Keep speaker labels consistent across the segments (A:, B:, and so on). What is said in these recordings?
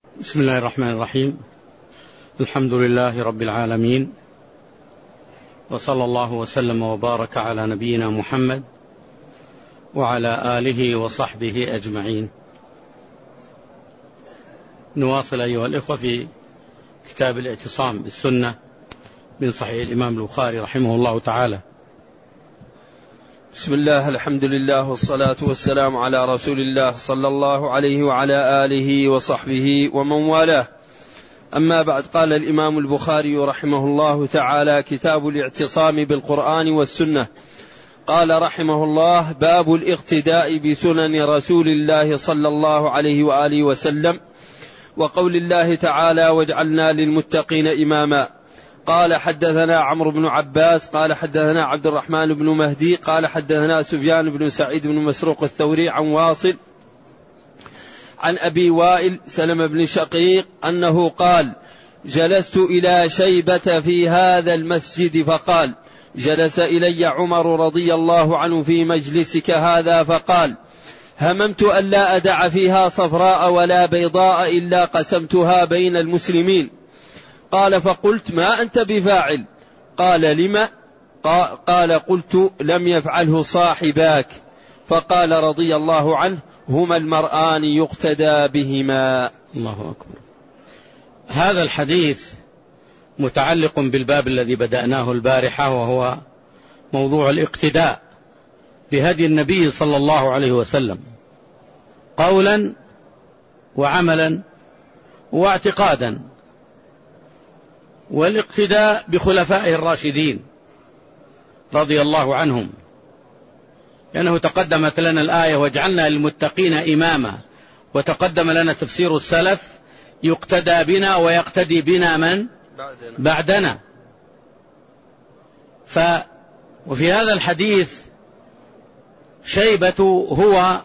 A: بسم الله الرحمن الرحيم. الحمد لله رب العالمين، وصلى الله وسلم وبارك على نبينا محمد وعلى آله وصحبه أجمعين. نواصل أيها الإخوة في كتاب الاعتصام بالسنة من صحيح الإمام البخاري رحمه الله تعالى.
B: بسم الله، الحمد لله والصلاة والسلام على رسول الله صلى الله عليه وعلى آله وصحبه ومن والاه. أما بعد، قال الإمام البخاري رحمه الله تعالى: كتاب الاعتصام بالقرآن والسنة. قال رحمه الله: باب الاقتداء بسنن رسول الله صلى الله عليه وآله وسلم، وقول الله تعالى: واجعلنا للمتقين إماما. قال: حدثنا عمرو بن عباس قال حدثنا عبد الرحمن بن مهدي قال حدثنا سفيان بن سعيد بن مسروق الثوري عن واصل عن أبي وائل سلمة بن شقيق أنه قال: جلست إلى شيبة في هذا المسجد فقال: جلس إلي عمر رضي الله عنه في مجلسك هذا فقال: هممت أن لا أدع فيها صفراء ولا بيضاء إلا قسمتها بين المسلمين. قال: فقلت: ما أنت بفاعل؟ قال: لما؟ قال: قلت: لم يفعله صاحباك. فقال رضي الله عنه: هما المرآن يقتدى بهما.
A: الله أكبر. هذا الحديث متعلق بالباب الذي بدأناه البارحة، وهو موضوع الاقتداء بهدي النبي صلى الله عليه وسلم قولا وعملا واعتقادا، والاقتداء بخلفائه الراشدين رضي الله عنهم، لأنه تقدمت لنا الآية: واجعلنا للمتقين إماما، وتقدم لنا تفسير السلف: يقتدى بنا ويقتدي بنا من بعدنا. وفي هذا الحديث شيبة هو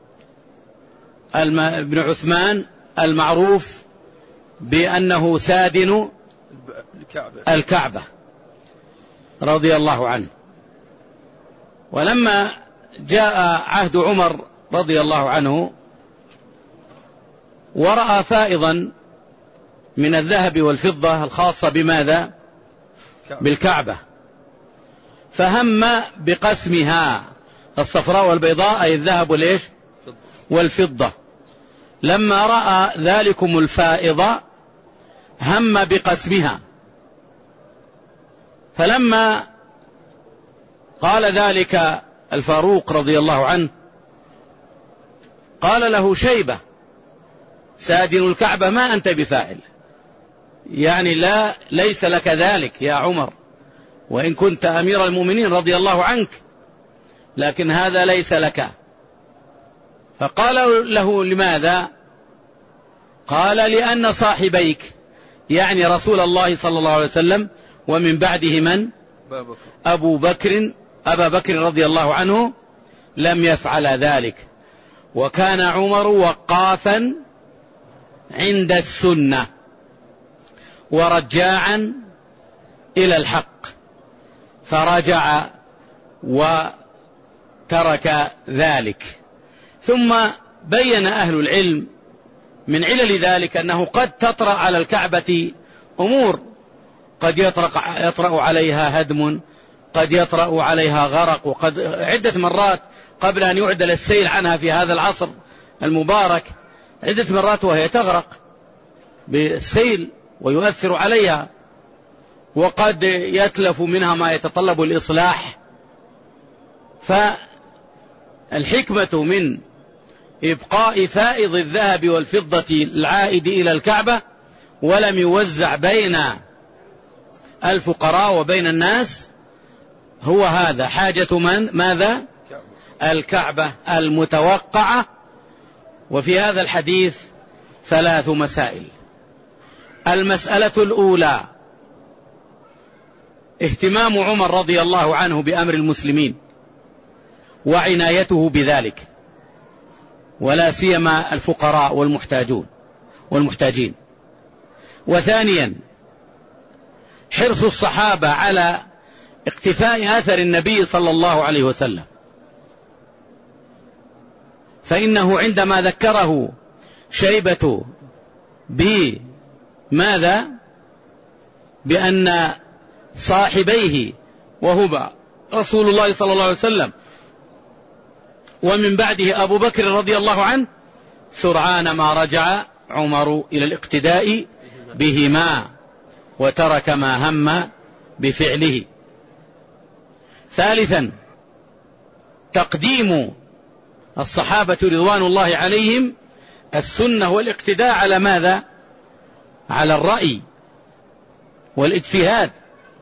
A: ابن عثمان المعروف بأنه سادن الكعبة رضي الله عنه. ولما جاء عهد عمر رضي الله عنه ورأى فائضا من الذهب والفضة الخاصة بماذا؟ بالكعبة، فهم بقسمها، الصفراء والبيضاء أي الذهب والإيش والفضة. لما رأى ذلكم الفائض هم بقسمها، فلما قال ذلك الفاروق رضي الله عنه قال له شيبة سادن الكعبة: ما أنت بفاعل، يعني ليس لك ذلك يا عمر، وإن كنت أمير المؤمنين رضي الله عنك، لكن هذا ليس لك. فقال له: لماذا؟ قال: لأن صاحبيك، يعني رسول الله صلى الله عليه وسلم، ومن بعده من؟ أبا بكر رضي الله عنه، لم يفعل ذلك. وكان عمر وقافا عند السنة ورجاعا إلى الحق، فرجع وترك ذلك. ثم بين أهل العلم من علل ذلك أنه قد تطرأ على الكعبة أمور، قد يطرأ عليها هدم، قد يطرأ عليها غرق، وقد عدة مرات قبل أن يعدل السيل عنها في هذا العصر المبارك، عدة مرات وهي تغرق بالسيل ويؤثر عليها، وقد يتلف منها ما يتطلب الإصلاح. فالحكمة من إبقاء فائض الذهب والفضة العائد إلى الكعبة ولم يوزع بين الفقراء وبين الناس هو هذا: حاجة من؟ ماذا؟ الكعبة المتوقعة. وفي هذا الحديث 3 مسائل. المسألة الأولى: اهتمام عمر رضي الله عنه بأمر المسلمين وعنايته بذلك، ولا سيما الفقراء والمحتاجين. وثانيا: حرص الصحابة على اقتفاء أثر النبي صلى الله عليه وسلم، فإنه عندما ذكره شيبة بماذا؟ بأن صاحبيه وهما رسول الله صلى الله عليه وسلم ومن بعده أبو بكر رضي الله عنه سرعان ما رجع عمر إلى الاقتداء بهما وترك ما هم بفعله. ثالثا تقديم الصحابة رضوان الله عليهم السنة والاقتداء على ماذا؟ على الرأي والاجتهاد،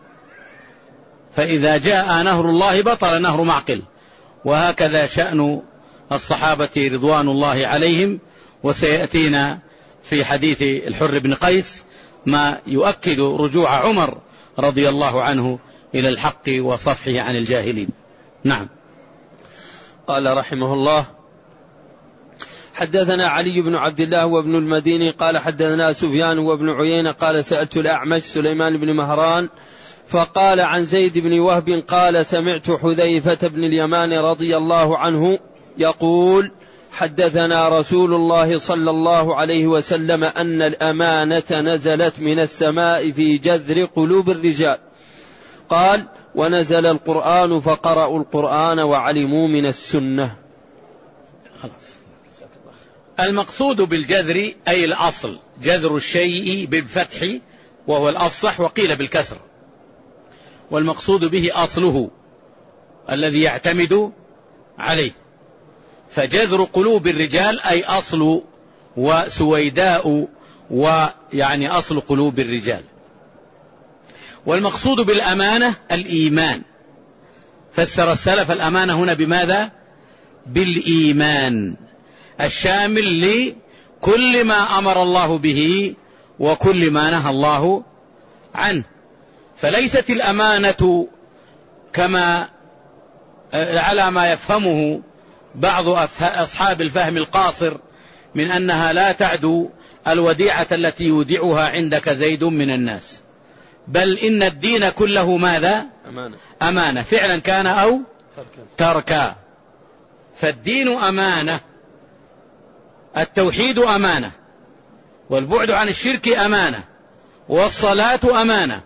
A: فإذا جاء نهر الله بطل نهر معقل، وهكذا شأن الصحابة رضوان الله عليهم. وسيأتينا في حديث الحر بن قيس ما يؤكد رجوع عمر رضي الله عنه إلى الحق وصفحه عن الجاهلين. نعم.
B: قال رحمه الله: حدثنا علي بن عبد الله وابن المديني قال حدثنا سفيان وابن عيينة قال سألت الأعمش سليمان بن مهران فقال عن زيد بن وهب قال سمعت حذيفة بن اليمان رضي الله عنه يقول: حدثنا رسول الله صلى الله عليه وسلم أن الأمانة نزلت من السماء في جذر قلوب الرجال. قال: ونزل القرآن فقرأوا القرآن وعلموا من السنة.
A: خلاص. المقصود بالجذر أي الأصل، جذر الشيء بالفتح وهو الأفصح، وقيل بالكسر، والمقصود به أصله الذي يعتمد عليه. فجذر قلوب الرجال أي أصل وسويداء، ويعني أصل قلوب الرجال. والمقصود بالأمانة الإيمان، فسر السلف الأمانة هنا بماذا؟ بالإيمان الشامل لكل ما أمر الله به وكل ما نهى الله عنه. فليست الأمانة كما على ما يفهمه بعض أصحاب الفهم القاصر من أنها لا تعدو الوديعة التي يودعها عندك زيد من الناس، بل إن الدين كله ماذا؟ أمانة فعلا كان أو تركا. فالدين أمانة، التوحيد أمانة، والبعد عن الشرك أمانة، والصلاة أمانة،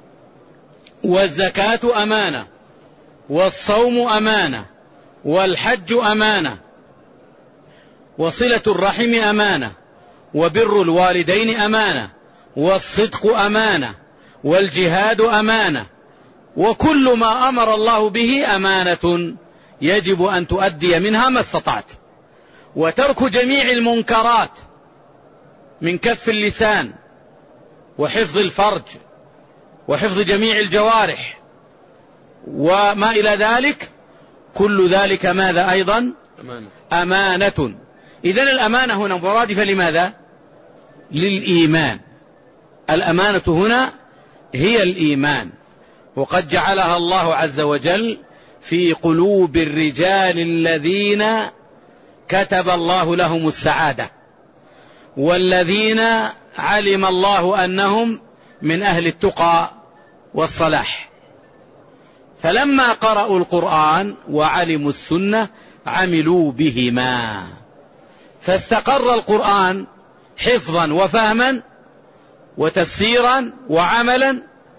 A: والزكاة أمانة، والصوم أمانة، والحج أمانة، وصلة الرحم أمانة، وبر الوالدين أمانة، والصدق أمانة، والجهاد أمانة، وكل ما أمر الله به أمانة يجب أن تؤدي منها ما استطعت. وترك جميع المنكرات من كف اللسان وحفظ الفرج وحفظ جميع الجوارح وما إلى ذلك، كل ذلك ماذا أيضا؟ أمانة. إذن الأمانة هنا مرادفة لماذا؟ للإيمان. الأمانة هنا هي الإيمان، وقد جعلها الله عز وجل في قلوب الرجال الذين كتب الله لهم السعادة، والذين علم الله أنهم من أهل التقى والصلاح. فلما قرأوا القرآن وعلموا السنة عملوا بهما، فاستقر القرآن حفظا وفهما وتفسيرا وعملا،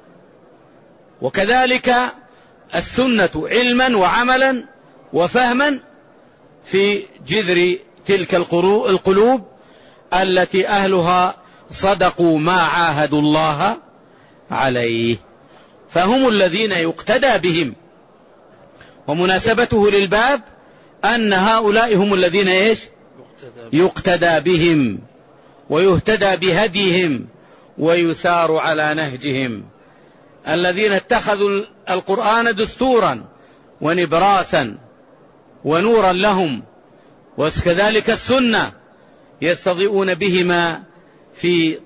A: وكذلك السنة علما وعملا وفهما في جذر تلك القلوب التي أهلها صدقوا ما عاهدوا الله عليه، فهم الذين يقتدى بهم. ومناسبته للباب أن هؤلاء هم الذين يقتدى بهم ويهتدى بهديهم ويسار على نهجهم، الذين اتخذوا القرآن دستورا ونبراسا ونورا لهم، وكذلك السنة يستضيئون بهما في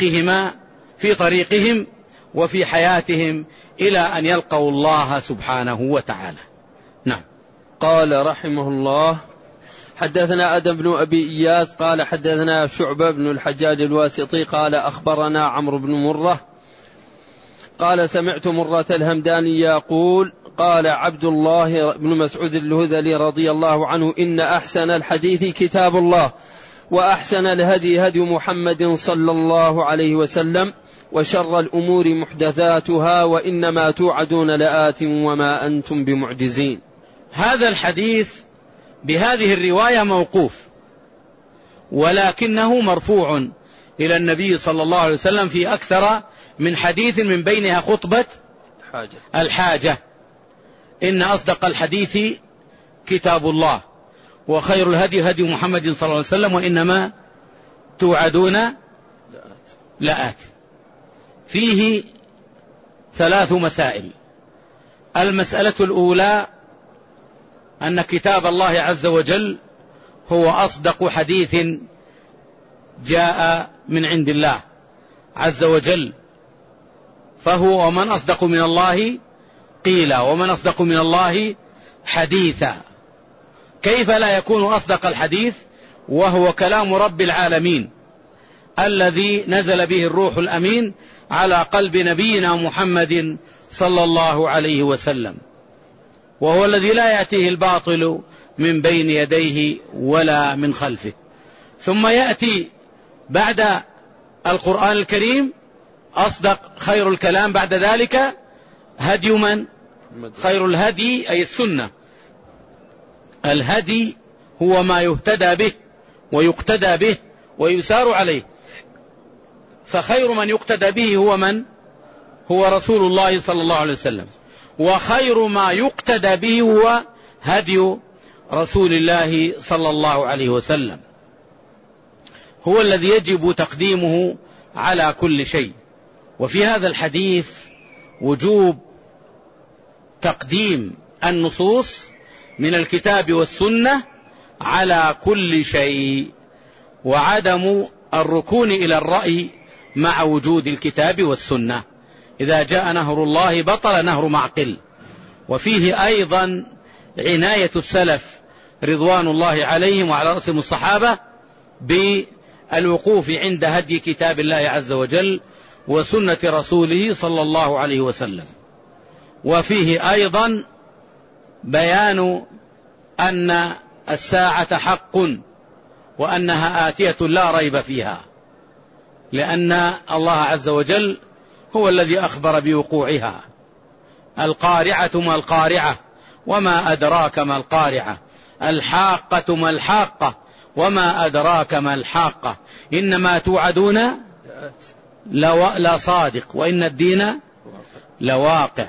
A: طريقهم وفي حياتهم إلى أن يلقوا الله سبحانه وتعالى. نعم.
B: قال رحمه الله: حدثنا آدم بن أبي إياس قال حدثنا شعبة بن الحجاج الواسطي قال أخبرنا عمرو بن مرة قال سمعت مرة الهمداني يقول قال عبد الله بن مسعود الهذلي رضي الله عنه: إن أحسن الحديث كتاب الله، وأحسن الهدي هدي محمد صلى الله عليه وسلم، وشر الأمور محدثاتها، وإنما توعدون لآت وما أنتم بمعجزين.
A: هذا الحديث بهذه الرواية موقوف، ولكنه مرفوع إلى النبي صلى الله عليه وسلم في أكثر من حديث، من بينها خطبة الحاجة: إن أصدق الحديث كتاب الله، وخير الهدي هدي محمد صلى الله عليه وسلم، وإنما توعدون لآت. فيه 3 مسائل. المسألة الأولى أن كتاب الله عز وجل هو أصدق حديث جاء من عند الله عز وجل، فهو ومن أصدق من الله قيلا، ومن أصدق من الله حديثا. كيف لا يكون أصدق الحديث وهو كلام رب العالمين الذي نزل به الروح الأمين على قلب نبينا محمد صلى الله عليه وسلم، وهو الذي لا يأتيه الباطل من بين يديه ولا من خلفه. ثم يأتي بعد القرآن الكريم أصدق خير الكلام بعد ذلك هدي من؟ خير الهدي أي السنة. الهدي هو ما يهتدى به ويقتدى به ويسار عليه، فخير من يقتدى به هو من؟ هو رسول الله صلى الله عليه وسلم، وخير ما يقتدى به هو هدي رسول الله صلى الله عليه وسلم، هو الذي يجب تقديمه على كل شيء. وفي هذا الحديث وجوب تقديم النصوص من الكتاب والسنة على كل شيء، وعدم الركون إلى الرأي مع وجود الكتاب والسنة. إذا جاء نهر الله بطل نهر معقل. وفيه أيضا عناية السلف رضوان الله عليهم وعلى رأسهم الصحابة بالوقوف عند هدي كتاب الله عز وجل وسنة رسوله صلى الله عليه وسلم. وفيه أيضا بيان أن الساعة حق وأنها آتية لا ريب فيها، لأن الله عز وجل هو الذي أخبر بوقوعها. القارعة ما القارعة وما أدراك ما القارعة، الحاقة ما الحاقة وما أدراك ما الحاقة، إنما توعدون لا صادق وإن الدين لواقع.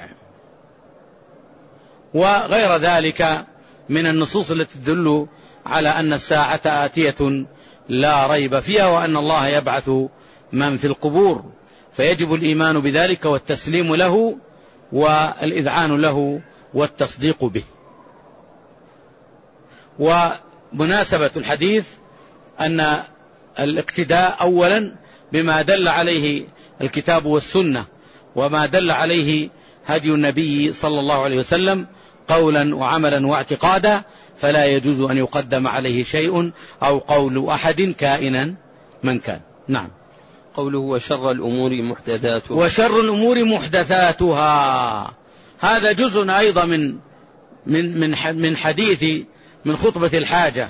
A: وغير ذلك من النصوص التي تدل على أن الساعة آتية لا ريب فيها، وأن الله يبعث من في القبور، فيجب الإيمان بذلك والتسليم له والإذعان له والتصديق به. ومناسبة الحديث أن الاقتداء أولا بما دل عليه الكتاب والسنة وما دل عليه هدي النبي صلى الله عليه وسلم قولا وعملا واعتقادا، فلا يجوز أن يقدم عليه شيء أو قول أحد كائنا من كان. نعم.
B: قوله وشر الأمور محدثاتها،
A: وشر الأمور محدثاتها، هذا جزء أيضا من حديث من خطبة الحاجة.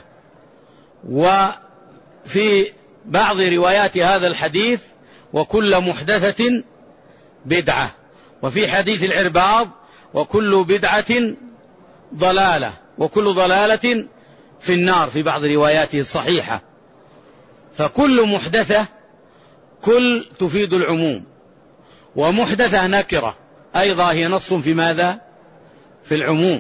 A: وفي بعض روايات هذا الحديث وكل محدثة بدعة، وفي حديث العرباض وكل بدعة ضلالة وكل ضلالة في النار في بعض رواياته الصحيحة. فكل محدثة كل تفيد العموم، ومحدثة نكرة أيضا هي نص في ماذا؟ في العموم.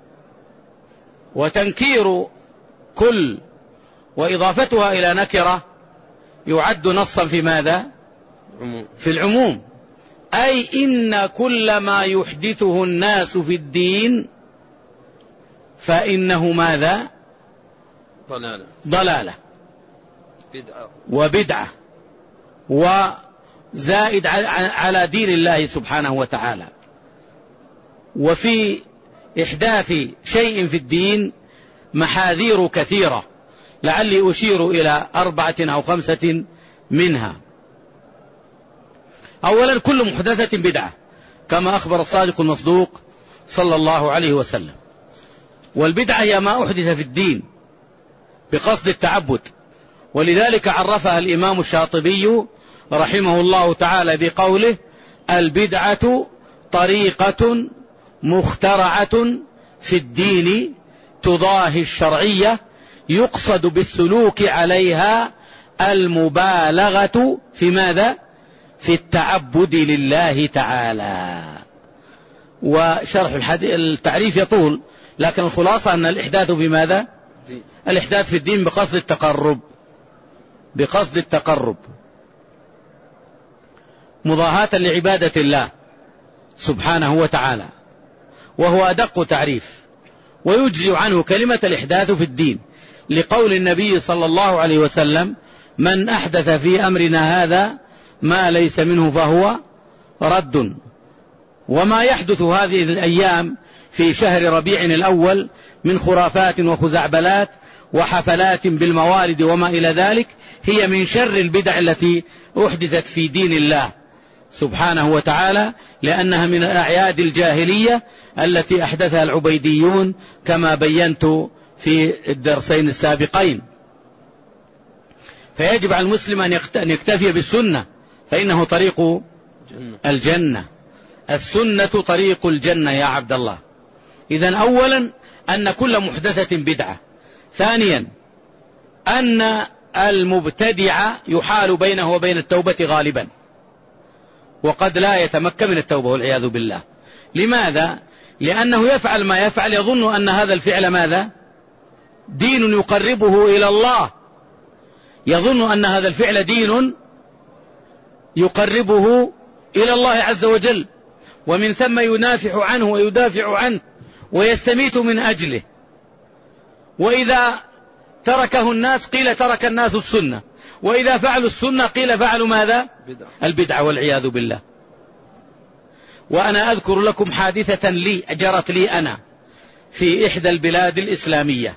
A: وتنكير كل وإضافتها إلى نكرة يعد نصا في ماذا؟ في العموم. أي إن كل ما يحدثه الناس في الدين فإنه ماذا؟ ضلالة وبدعة وزائد على دين الله سبحانه وتعالى. وفي إحداث شيء في الدين محاذير كثيرة، لعلي أشير إلى 4 أو 5 منها. أولا كل محدثة بدعة كما أخبر الصادق المصدوق صلى الله عليه وسلم. والبدعة هي ما أحدث في الدين بقصد التعبد ولذلك عرفها الإمام الشاطبي رحمه الله تعالى بقوله: البدعة طريقة مخترعة في الدين تضاهي الشرعية يقصد بالسلوك عليها المبالغة في ماذا؟ في التعبد لله تعالى. وشرح التعريف يطول، لكن الخلاصة أن الإحداث في ماذا؟ الإحداث في الدين بقصد التقرب، بقصد التقرب مضاهاة لعبادة الله سبحانه وتعالى، وهو أدق تعريف، ويجزي عنه كلمة الإحداث في الدين لقول النبي صلى الله عليه وسلم: من أحدث في أمرنا هذا ما ليس منه فهو رد. وما يحدث هذه الأيام في شهر ربيع الأول من خرافات وخزعبلات وحفلات بالموالد وما إلى ذلك هي من شر البدع التي أحدثت في دين الله سبحانه وتعالى، لأنها من الأعياد الجاهلية التي أحدثها العبيديون كما بينت في الدرسين السابقين. فيجب على المسلم أن يكتفي بالسنة، فإنه طريق الجنة. السنة طريق الجنة يا عبد الله. إذن أولا أن كل محدثة بدعة. ثانيا أن المبتدع يحال بينه وبين التوبة غالبا، وقد لا يتمكن من التوبة والعياذ بالله. لماذا؟ لأنه يفعل ما يفعل يظن أن هذا الفعل ماذا؟ دين يقربه إلى الله، يظن أن هذا الفعل دين يقربه إلى الله عز وجل، ومن ثم ينافح عنه ويدافع عنه ويستميت من أجله. وإذا تركه الناس قيل ترك الناس السنة، وإذا فعلوا السنة قيل فعلوا ماذا؟ البدعة والعياذ بالله. وأنا أذكر لكم حادثة لي جرت لي أنا في إحدى البلاد الإسلامية،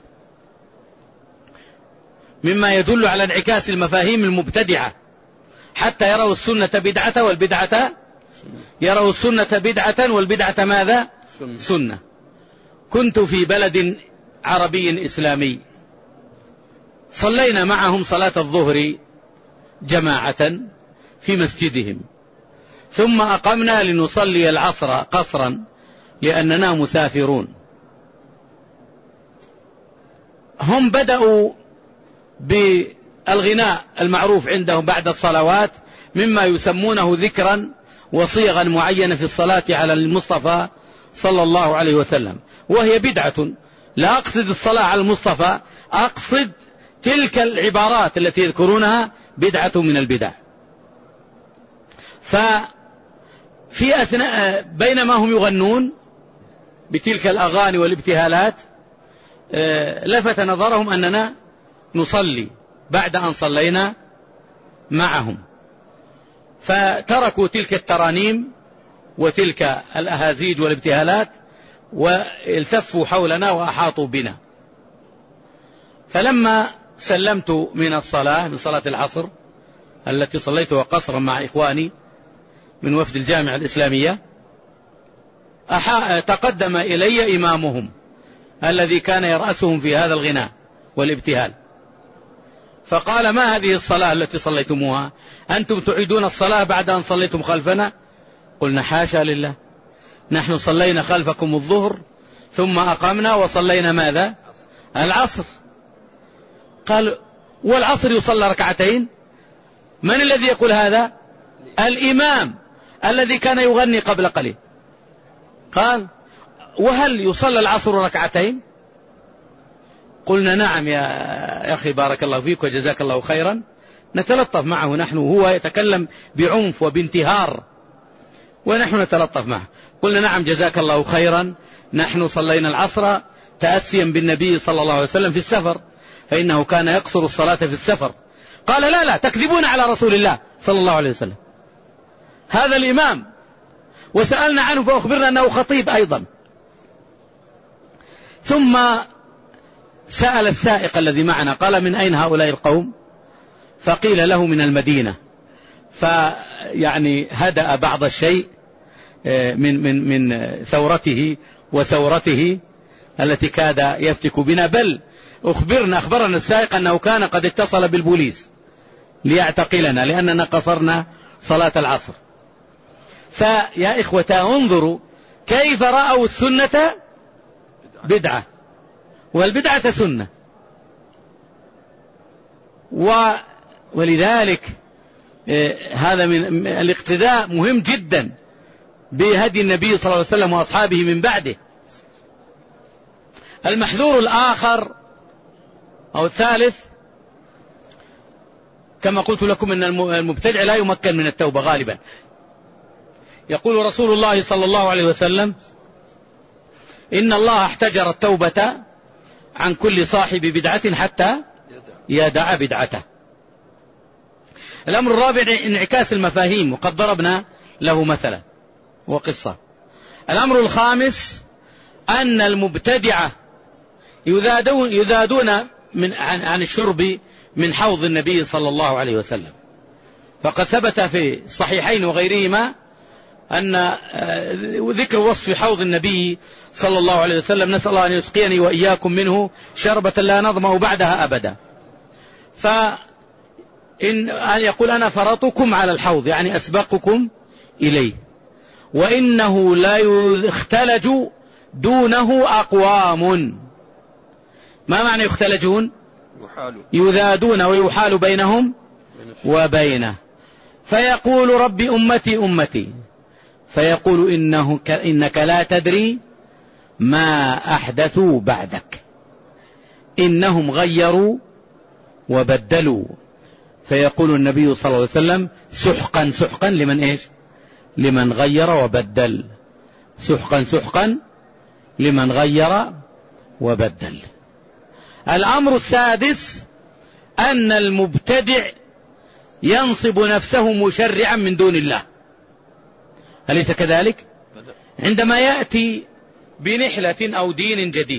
A: مما يدل على انعكاس المفاهيم المبتدعة، حتى يروا السنة بدعة والبدعة يروا السنة بدعة والبدعة ماذا؟ سنة. كنت في بلد عربي إسلامي، صلينا معهم صلاة الظهر جماعة في مسجدهم، ثم أقمنا لنصلي العصر قصرا لأننا مسافرون. هم بدأوا بالغناء المعروف عندهم بعد الصلوات مما يسمونه ذكرا وصيغا معينة في الصلاة على المصطفى صلى الله عليه وسلم، وهي بدعة. لا أقصد الصلاة على المصطفى، أقصد تلك العبارات التي يذكرونها بدعة من البدع. ففي أثناء بينما هم يغنون بتلك الأغاني والابتهالات لفت نظرهم أننا نصلي بعد أن صلينا معهم، فتركوا تلك الترانيم وتلك الأهازيج والابتهالات والتفوا حولنا وأحاطوا بنا. فلما سلمت من الصلاة، من صلاة العصر التي صليتها قصرا مع إخواني من وفد الجامعة الإسلامية، تقدم إلي إمامهم الذي كان يرأسهم في هذا الغناء والابتهال، فقال: ما هذه الصلاة التي صليتموها؟ أنتم تعيدون الصلاة بعد أن صليتم خلفنا؟ قلنا: حاشا لله، نحن صلينا خلفكم الظهر ثم أقمنا وصلينا ماذا؟ العصر. قال: والعصر يصلى ركعتين؟ من الذي يقول هذا؟ الإمام الذي كان يغني قبل قليل. قال: وهل يصلى العصر ركعتين؟ قلنا: نعم يا أخي، بارك الله فيك وجزاك الله خيرا. نتلطف معه نحن، وهو يتكلم بعنف وبانتهار ونحن نتلطف معه. قلنا: نعم جزاك الله خيرا، نحن صلينا العصر تأسيا بالنبي صلى الله عليه وسلم في السفر، فإنه كان يقصر الصلاة في السفر. قال: لا تكذبون على رسول الله صلى الله عليه وسلم، هذا الإمام، وسألنا عنه فأخبرنا أنه خطيب أيضا. ثم سأل السائق الذي معنا، قال: من أين هؤلاء القوم؟ فقيل له: من المدينة. فيعني هدأ بعض الشيء من ثورته وثورته التي كاد يفتك بنا، بل أخبرنا السائق أنه كان قد اتصل بالبوليس ليعتقلنا لأننا قصرنا صلاة العصر. فيا إخوة انظروا كيف رأوا السنة بدعة والبدعة سنة. ولذلك هذا من الاقتداء مهم جدا بهدي النبي صلى الله عليه وسلم وأصحابه من بعده. المحذور الآخر أو الثالث كما قلت لكم أن المبتدع لا يمكن من التوبة غالبا. يقول رسول الله صلى الله عليه وسلم إن الله احتجر التوبة عن كل صاحب بدعة حتى يدع بدعته. الأمر الرابع انعكاس المفاهيم وقد ضربنا له مثلا وقصة. الأمر الخامس أن المبتدعة يذادون عن الشرب من حوض النبي صلى الله عليه وسلم. فقد ثبت في الصحيحين وغيرهما أن ذكر وصف حوض النبي صلى الله عليه وسلم نسأل الله أن يسقيني وإياكم منه شربة لا نظمأ بعدها أبدا. فإن يقول أنا فرطكم على الحوض يعني أسبقكم إليه، وإنه لا يختلج دونه أقوام. ما معنى يختلجون؟ يذادون ويحال بينهم وبينه. فيقول رب أمتي أمتي، فيقول إنك لا تدري ما أحدثوا بعدك، إنهم غيروا وبدلوا. فيقول النبي صلى الله عليه وسلم سحقا سحقا لمن إيش؟ لمن غير وبدل. سحقا سحقا لمن غير وبدل. الأمر السادس أن المبتدع ينصب نفسه مشرعا من دون الله، أليس كذلك؟ عندما يأتي بنحلة أو دين جديد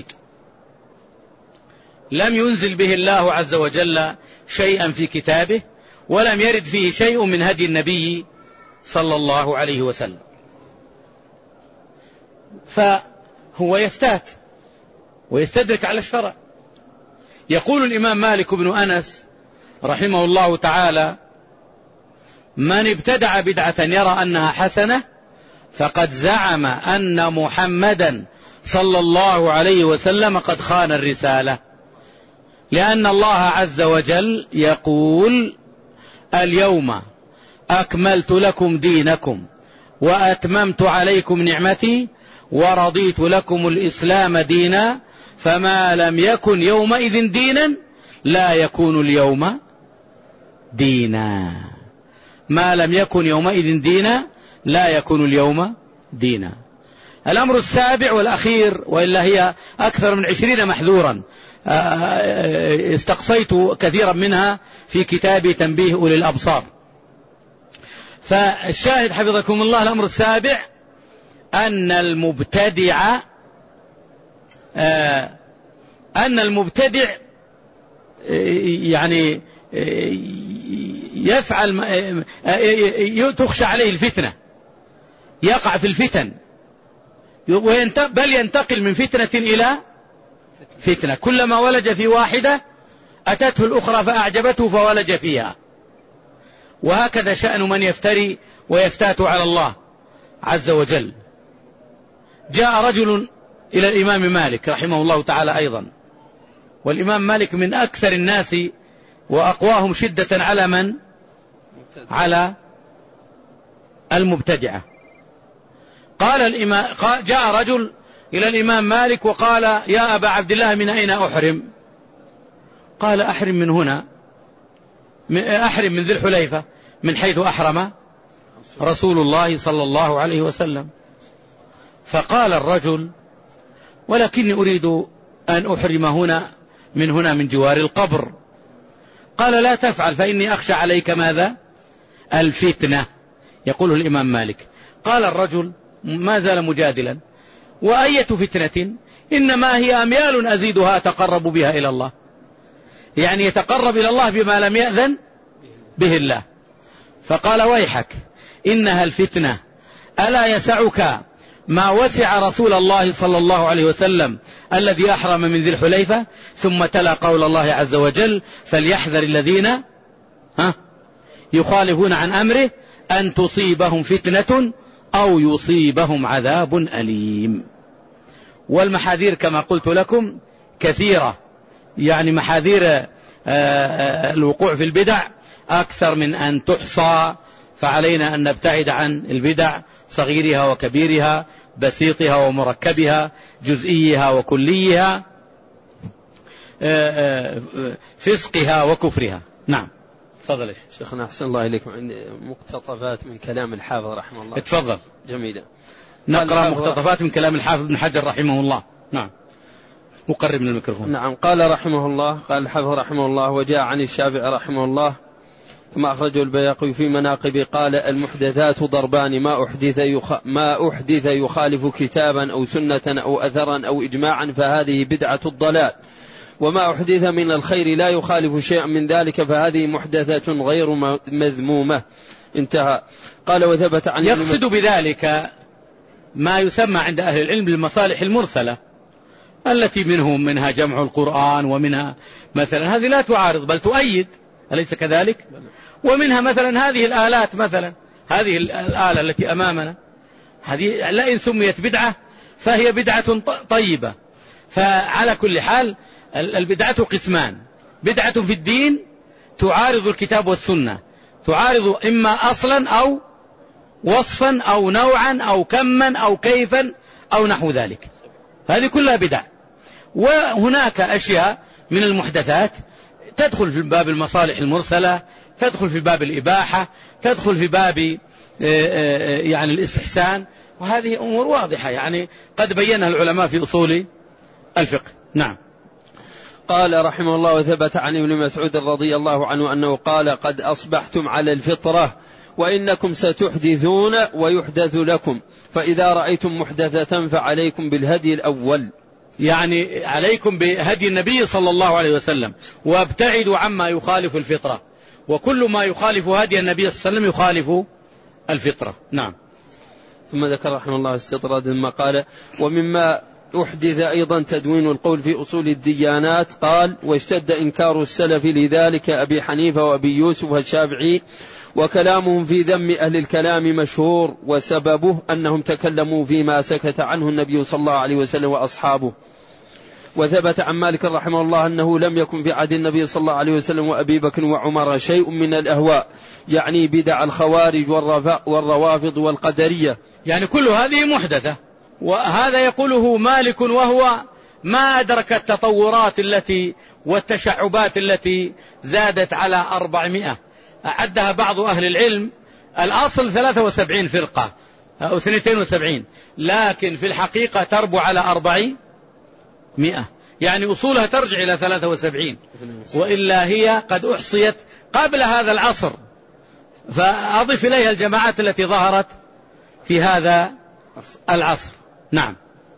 A: لم ينزل به الله عز وجل شيئا في كتابه ولم يرد فيه شيء من هدي النبي صلى الله عليه وسلم، فهو يفتات ويستدرك على الشرع. يقول الإمام مالك بن أنس رحمه الله تعالى من ابتدع بدعة يرى أنها حسنة فقد زعم أن محمدا صلى الله عليه وسلم قد خان الرسالة، لأن الله عز وجل يقول اليوم أكملت لكم دينكم وأتممت عليكم نعمتي ورضيت لكم الإسلام دينا فما لم يكن يومئذ دينا لا يكون اليوم دينا. ما لم يكن يومئذ دينا لا يكون اليوم دينا. الأمر السابع والأخير، وإلا هي أكثر من 20 محذورا استقصيت كثيرا منها في كتاب تنبيه أولي الأبصار. فالشاهد حفظكم الله الأمر السابع أن المبتدع يعني يفعل تخشى عليه الفتنة، يقع في الفتن بل ينتقل من فتنة إلى فتنة، كلما ولج في واحدة أتته الأخرى فأعجبته فولج فيها. وهكذا شأن من يفتري ويفتات على الله عز وجل. جاء رجل إلى الإمام مالك رحمه الله تعالى أيضا، والإمام مالك من أكثر الناس وأقواهم شدة على من؟ على المبتدعة. جاء رجل إلى الإمام مالك وقال يا أبا عبد الله من أين أحرم؟ قال أحرم من هنا، أحرم من ذي الحليفة من حيث أحرم رسول الله صلى الله عليه وسلم. فقال الرجل ولكني أريد أن أحرم هنا من جوار القبر. قال لا تفعل فإني أخشى عليك ماذا؟ الفتنة. يقوله الإمام مالك. قال الرجل ما زال مجادلا وأية فتنة إنما هي أميال أزيدها أتقرب بها إلى الله، يعني يتقرب إلى الله بما لم يأذن به الله. فقال ويحك إنها الفتنة ألا يسعك ما وسع رسول الله صلى الله عليه وسلم الذي أحرم من ذي الحليفة، ثم تلا قول الله عز وجل: فليحذر الذين يخالفون عن أمره أن تصيبهم فتنة أو يصيبهم عذاب أليم. والمحاذير كما قلت لكم كثيرة، يعني محاذير الوقوع في البدع أكثر من أن تحصى، فعلينا أن نبتعد عن البدع صغيرها وكبيرها، بسيطها ومركبها، جزئيها وكليها، فسقها وكفرها. نعم. تفضل
B: شيخنا أحسن الله إليكم. عندي مقتطفات من كلام الحافظ رحمه الله.
A: اتفضل.
B: جميلة.
A: نقرأ مقتطفات من كلام الحافظ ابن حجر رحمه الله. نعم. مقرب من الميكروفون.
B: نعم. قال رحمه الله، قال الحافظ رحمه الله: وجاء عن الشافعي رحمه الله كما أخرجه البيهقي في مناقب قال: المحدثات ضربان: ما أحدث يخالف كتابا أو سنة أو أثرا أو إجماعا فهذه بدعة الضلال، وما أحدث من الخير لا يخالف شيئا من ذلك فهذه محدثة غير مذمومة. انتهى. قال: وثبت عن
A: يقصد بذلك ما يسمى عند أهل العلم بالمصالح المرسلة، التي منها جمع القرآن، ومنها مثلا هذه لا تعارض بل تؤيد، أليس كذلك؟ ومنها مثلا هذه الآلات، مثلا هذه الآلة التي أمامنا، هذه لئن سميت بدعة فهي بدعة طيبة. فعلى كل حال البدعة قسمان: بدعة في الدين تعارض الكتاب والسنة، تعارض إما أصلا أو وصفا أو نوعا أو كما أو كيفا أو نحو ذلك، هذه كلها بدع. وهناك أشياء من المحدثات تدخل في باب المصالح المرسلة، تدخل في باب الإباحة، تدخل في باب يعني الاستحسان، وهذه أمور واضحة يعني قد بينها العلماء في أصول الفقه. نعم.
B: قال رحمه الله: وثبت عن ابن مسعود رضي الله عنه أنه قال: قد أصبحتم على الفطرة وإنكم ستحدثون ويحدث لكم، فإذا رأيتم محدثة فعليكم بالهدي الأول،
A: يعني عليكم بهدي النبي صلى الله عليه وسلم، وابتعدوا عما يخالف الفطرة، وكل ما يخالف هدي النبي صلى الله عليه وسلم يخالف الفطرة. نعم.
B: ثم ذكر رحمه الله استطراد ما قال: ومما أحدث أيضا تدوين القول في أصول الديانات. قال: واشتد إنكار السلف لذلك أبي حنيفة وأبي يوسف والشافعي، وكلامهم في ذم أهل الكلام مشهور، وسببه أنهم تكلموا فيما سكت عنه النبي صلى الله عليه وسلم وأصحابه. وثبت عن مالك رحمه الله أنه لم يكن في عهد النبي صلى الله عليه وسلم وأبي بكر وعمر شيء من الأهواء، يعني بدع الخوارج والروافض والقدرية،
A: يعني كل هذه محدثة. وهذا يقوله مالك وهو ما أدرك التطورات التي والتشعبات التي زادت على 400، أعدها بعض أهل العلم الأصل 73 فرقة أو 72، لكن في الحقيقة تربو على 400، يعني أصولها ترجع إلى 73، وإلا هي قد أحصيت قبل هذا العصر، فأضف إليها الجماعات التي ظهرت في هذا العصر. نعم.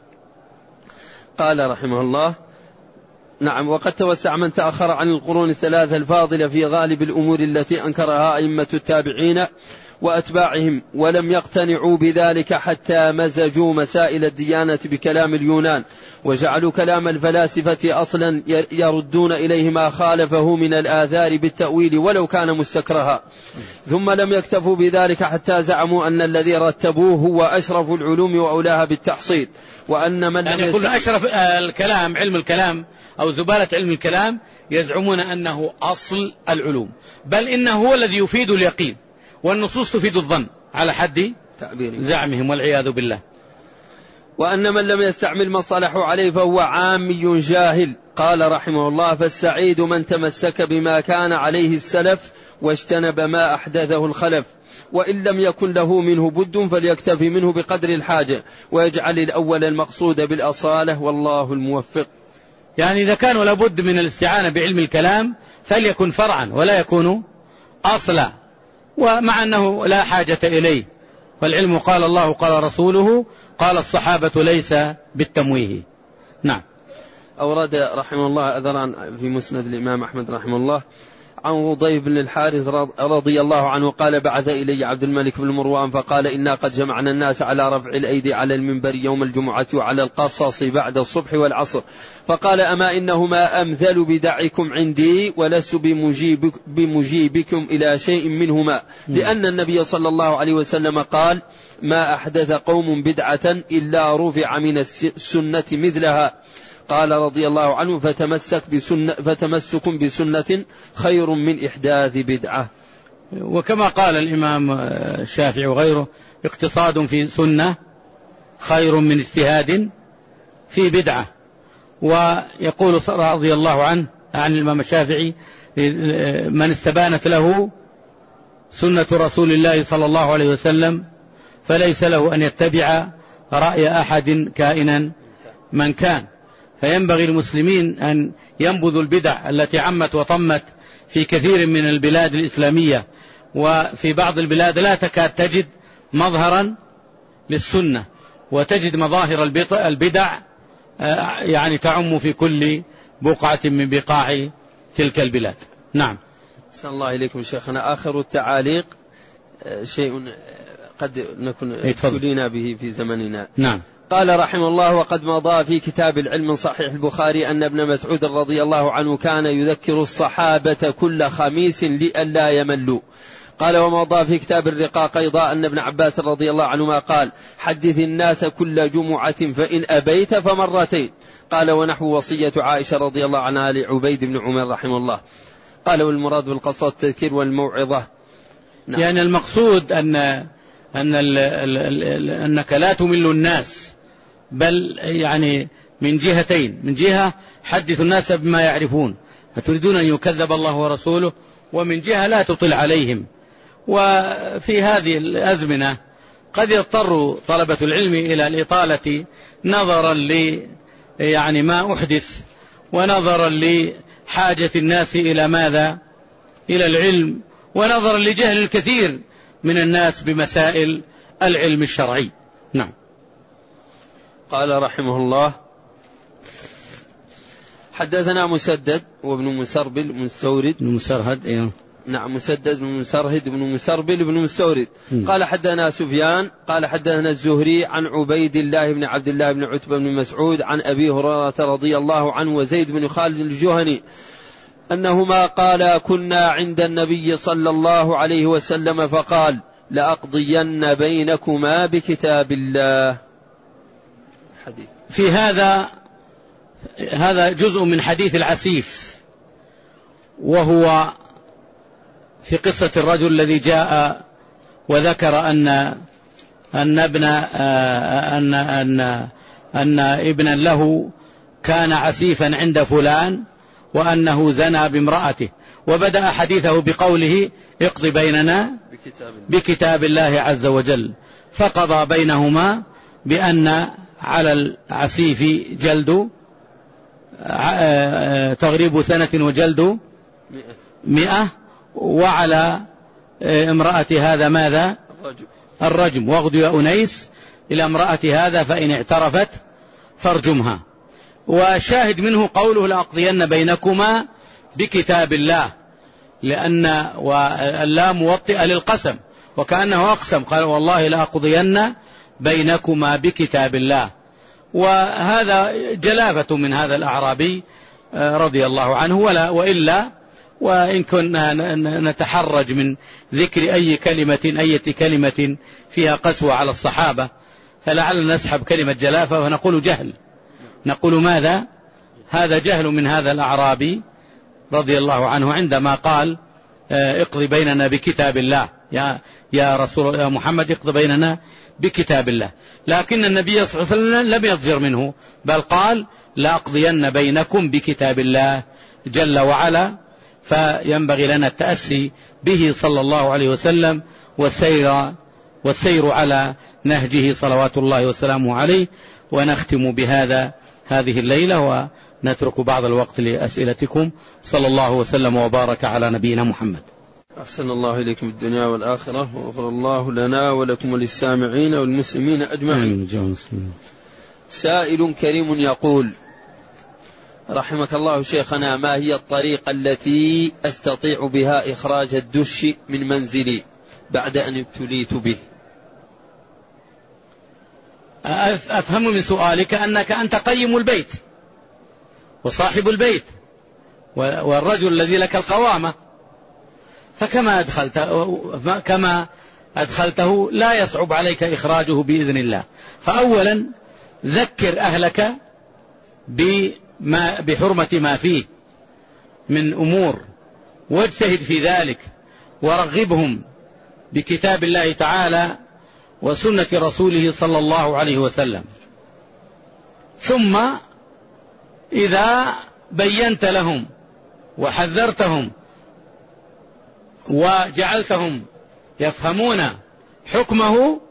B: قال رحمه الله: نعم. وقد توسع من تأخر عن القرون الثلاثة الفاضلة في غالب الأمور التي أنكرها أئمة التابعين وأتباعهم، ولم يقتنعوا بذلك حتى مزجوا مسائل الديانة بكلام اليونان، وجعلوا كلام الفلاسفة أصلا يردون إليه ما خالفه من الآثار بالتأويل ولو كان مستكرها. ثم لم يكتفوا بذلك حتى زعموا أن الذي رتبوه هو أشرف العلوم وأولاها بالتحصيل، وأن من
A: يعني يقول أشرف الكلام علم الكلام أو زبالة علم الكلام، يزعمون أنه أصل العلوم، بل إنه هو الذي يفيد اليقين، والنصوص تفيد الظن على حد زعمهم والعياذ بالله.
B: وأن من لم يستعمل ما اصطلحوا عليه فهو عامي جاهل. قال رحمه الله: فالسعيد من تمسك بما كان عليه السلف واجتنب ما أحدثه الخلف، وإن لم يكن له منه بد فليكتفي منه بقدر الحاجة، ويجعل الأول المقصود بالأصالة، والله الموفق.
A: يعني إذا كان لابد من الاستعانة بعلم الكلام فليكن فرعا ولا يكون أصلا، ومع أنه لا حاجة إليه، والعلم قال الله قال رسوله قال الصحابة ليس بالتمويه. نعم.
B: أورد رحمه الله أثرا في مسند الإمام أحمد رحمه الله عن وضيف بن الحارث رضي الله عنه قال بعث إلي عبد الملك بن مروان فقال إنا قد جمعنا الناس على رفع الأيدي على المنبر يوم الجمعة وعلى القصص بعد الصبح والعصر، فقال أما إنهما أمثل بدعكم عندي ولست بمجيبكم إلى شيء منهما، لأن النبي صلى الله عليه وسلم قال ما أحدث قوم بدعة إلا رفع من السنة مثلها. قال رضي الله عنه فتمسك بسنة خير من إحداث بدعة.
A: وكما قال الإمام الشافعي وغيره اقتصاد في سنة خير من اجتهاد في بدعة. ويقول رضي الله عنه عن الإمام الشافعي من استبانت له سنة رسول الله صلى الله عليه وسلم فليس له أن يتبع رأي أحد كائنا من كان. فينبغي المسلمين أن ينبذوا البدع التي عمت وطمت في كثير من البلاد الإسلامية، وفي بعض البلاد لا تكاد تجد مظهرا للسنة، وتجد مظاهر البدع يعني تعم في كل بقعة من بقاع تلك البلاد. نعم.
B: أحسن الله إليكم شيخنا. آخر التعاليق شيء قد نكون ابتلينا به في زمننا.
A: نعم.
B: قال رحمه الله وقد مضى في كتاب العلم من صحيح البخاري أن ابن مسعود رضي الله عنه كان يذكر الصحابة كل خميس لئلا يملوا. قال ومضى في كتاب الرقاق أيضا أن ابن عباس رضي الله عنهما قال حدث الناس كل جمعة فإن أبيت فمرتين. قال ونحو وصية عائشة رضي الله عنها لعبيد بن عمر رحمه الله. قال والمراد بالقصة التذكير والموعظة.
A: نعم. يعني المقصود أنك لا تمل الناس، بل يعني من جهتين: من جهة حدث الناس بما يعرفون فتريدون أن يكذب الله ورسوله، ومن جهة لا تطل عليهم. وفي هذه الأزمنة قد يضطر طلبة العلم إلى الإطالة نظرا يعني ما أحدث، ونظرا لحاجة الناس إلى ماذا؟ إلى العلم، ونظرا لجهل الكثير من الناس بمسائل العلم الشرعي. نعم.
B: قال رحمه الله حدثنا مسدد وابن مسربل مستورد
A: بن مسرهد. أيوه.
B: نعم. مسدد بن مسرهد بن مسربل بن مستورد. قال حدثنا سفيان قال حدثنا الزهري عن عبيد الله بن عبد الله بن عتبة بن مسعود عن أبي هريرة رضي الله عنه وزيد بن خالد الجهني أنهما قالا كنا عند النبي صلى الله عليه وسلم فقال لأقضين بينكما بكتاب الله. حديث
A: في هذا جزء من حديث العسيف، وهو في قصة الرجل الذي جاء وذكر أن ابنا له كان عسيفا عند فلان وأنه زنى بامرأته، وبدأ حديثه بقوله اقض بيننا بكتاب الله عز وجل، فقضى بينهما بأن على العسيف جلد تغريب سنة وجلد 100، وعلى امرأة هذا ماذا؟ الرجم. واغد يا أنيس إلى امرأة هذا فإن اعترفت فارجمها. والشاهد منه قوله لأقضين بينكما بكتاب الله، لأن اللام موطئة للقسم وكأنه أقسم، قال والله لأقضين بينكما بكتاب الله. وهذا جلافة من هذا الأعرابي رضي الله عنه، وإلا وإن كنا نتحرج من ذكر أي كلمة فيها قسوة على الصحابة، فلعلنا نسحب كلمة جلافة ونقول جهل. نقول ماذا؟ هذا جهل من هذا الأعرابي رضي الله عنه عندما قال اقضي بيننا بكتاب الله، يا رسول يا محمد اقضي بيننا بكتاب الله. لكن النبي صلى الله عليه وسلم لم يضجر منه، بل قال لأقضين بينكم بكتاب الله جل وعلا. فينبغي لنا التأسي به صلى الله عليه وسلم والسير على نهجه صلوات الله وسلامه عليه. ونختم هذه الليلة ونترك بعض الوقت لأسئلتكم. صلى الله وسلم وبارك على نبينا محمد.
B: أحسن الله إليكم الدنيا والآخرة، وغفر الله لنا ولكم وللسامعين والمسلمين أجمعين. سائل كريم يقول رحمك الله شيخنا، ما هي الطريقة التي أستطيع بها إخراج الدش من منزلي بعد أن ابتليت به؟
A: أفهم من سؤالك أنك أنت قيم البيت وصاحب البيت والرجل الذي لك القوامة، فكما أدخلته لا يصعب عليك إخراجه بإذن الله. فأولا ذكر أهلك بحرمة ما فيه من أمور، واجتهد في ذلك، ورغبهم بكتاب الله تعالى وسنة رسوله صلى الله عليه وسلم. ثم إذا بينت لهم وحذرتهم وجعلتهم يفهمون حكمه،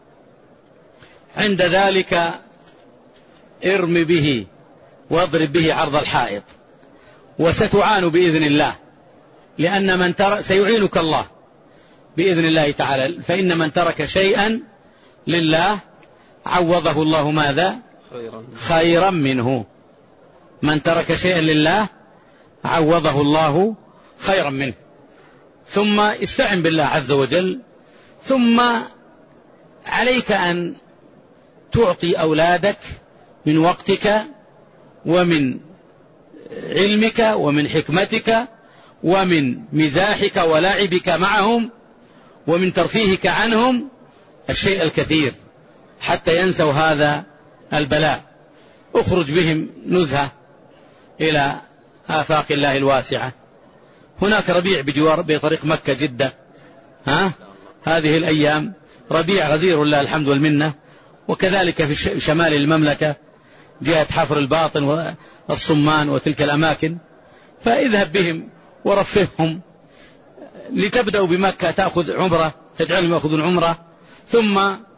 A: عند ذلك ارم به واضرب به عرض الحائط، وستعان بإذن الله، لأن من سيعينك الله بإذن الله تعالى. فإن من ترك شيئا لله عوضه الله ماذا؟ خيرا منه. من ترك شيئا لله عوضه الله خيرا منه. ثم استعن بالله عز وجل. ثم عليك أن تعطي أولادك من وقتك ومن علمك ومن حكمتك ومن مزاحك ولعبك معهم ومن ترفيهك عنهم الشيء الكثير حتى ينسوا هذا البلاء. اخرج بهم نزهة إلى آفاق الله الواسعة. هناك ربيع بطريق مكة جدة، هذه الأيام ربيع غزير الله الحمد والمنة، وكذلك في شمال المملكة جهة حفر الباطن والصمان وتلك الأماكن. فاذهب بهم ورفههم لتبدأوا بمكة، تأخذ عمرة، تجعلهم يأخذون عمرة، ثم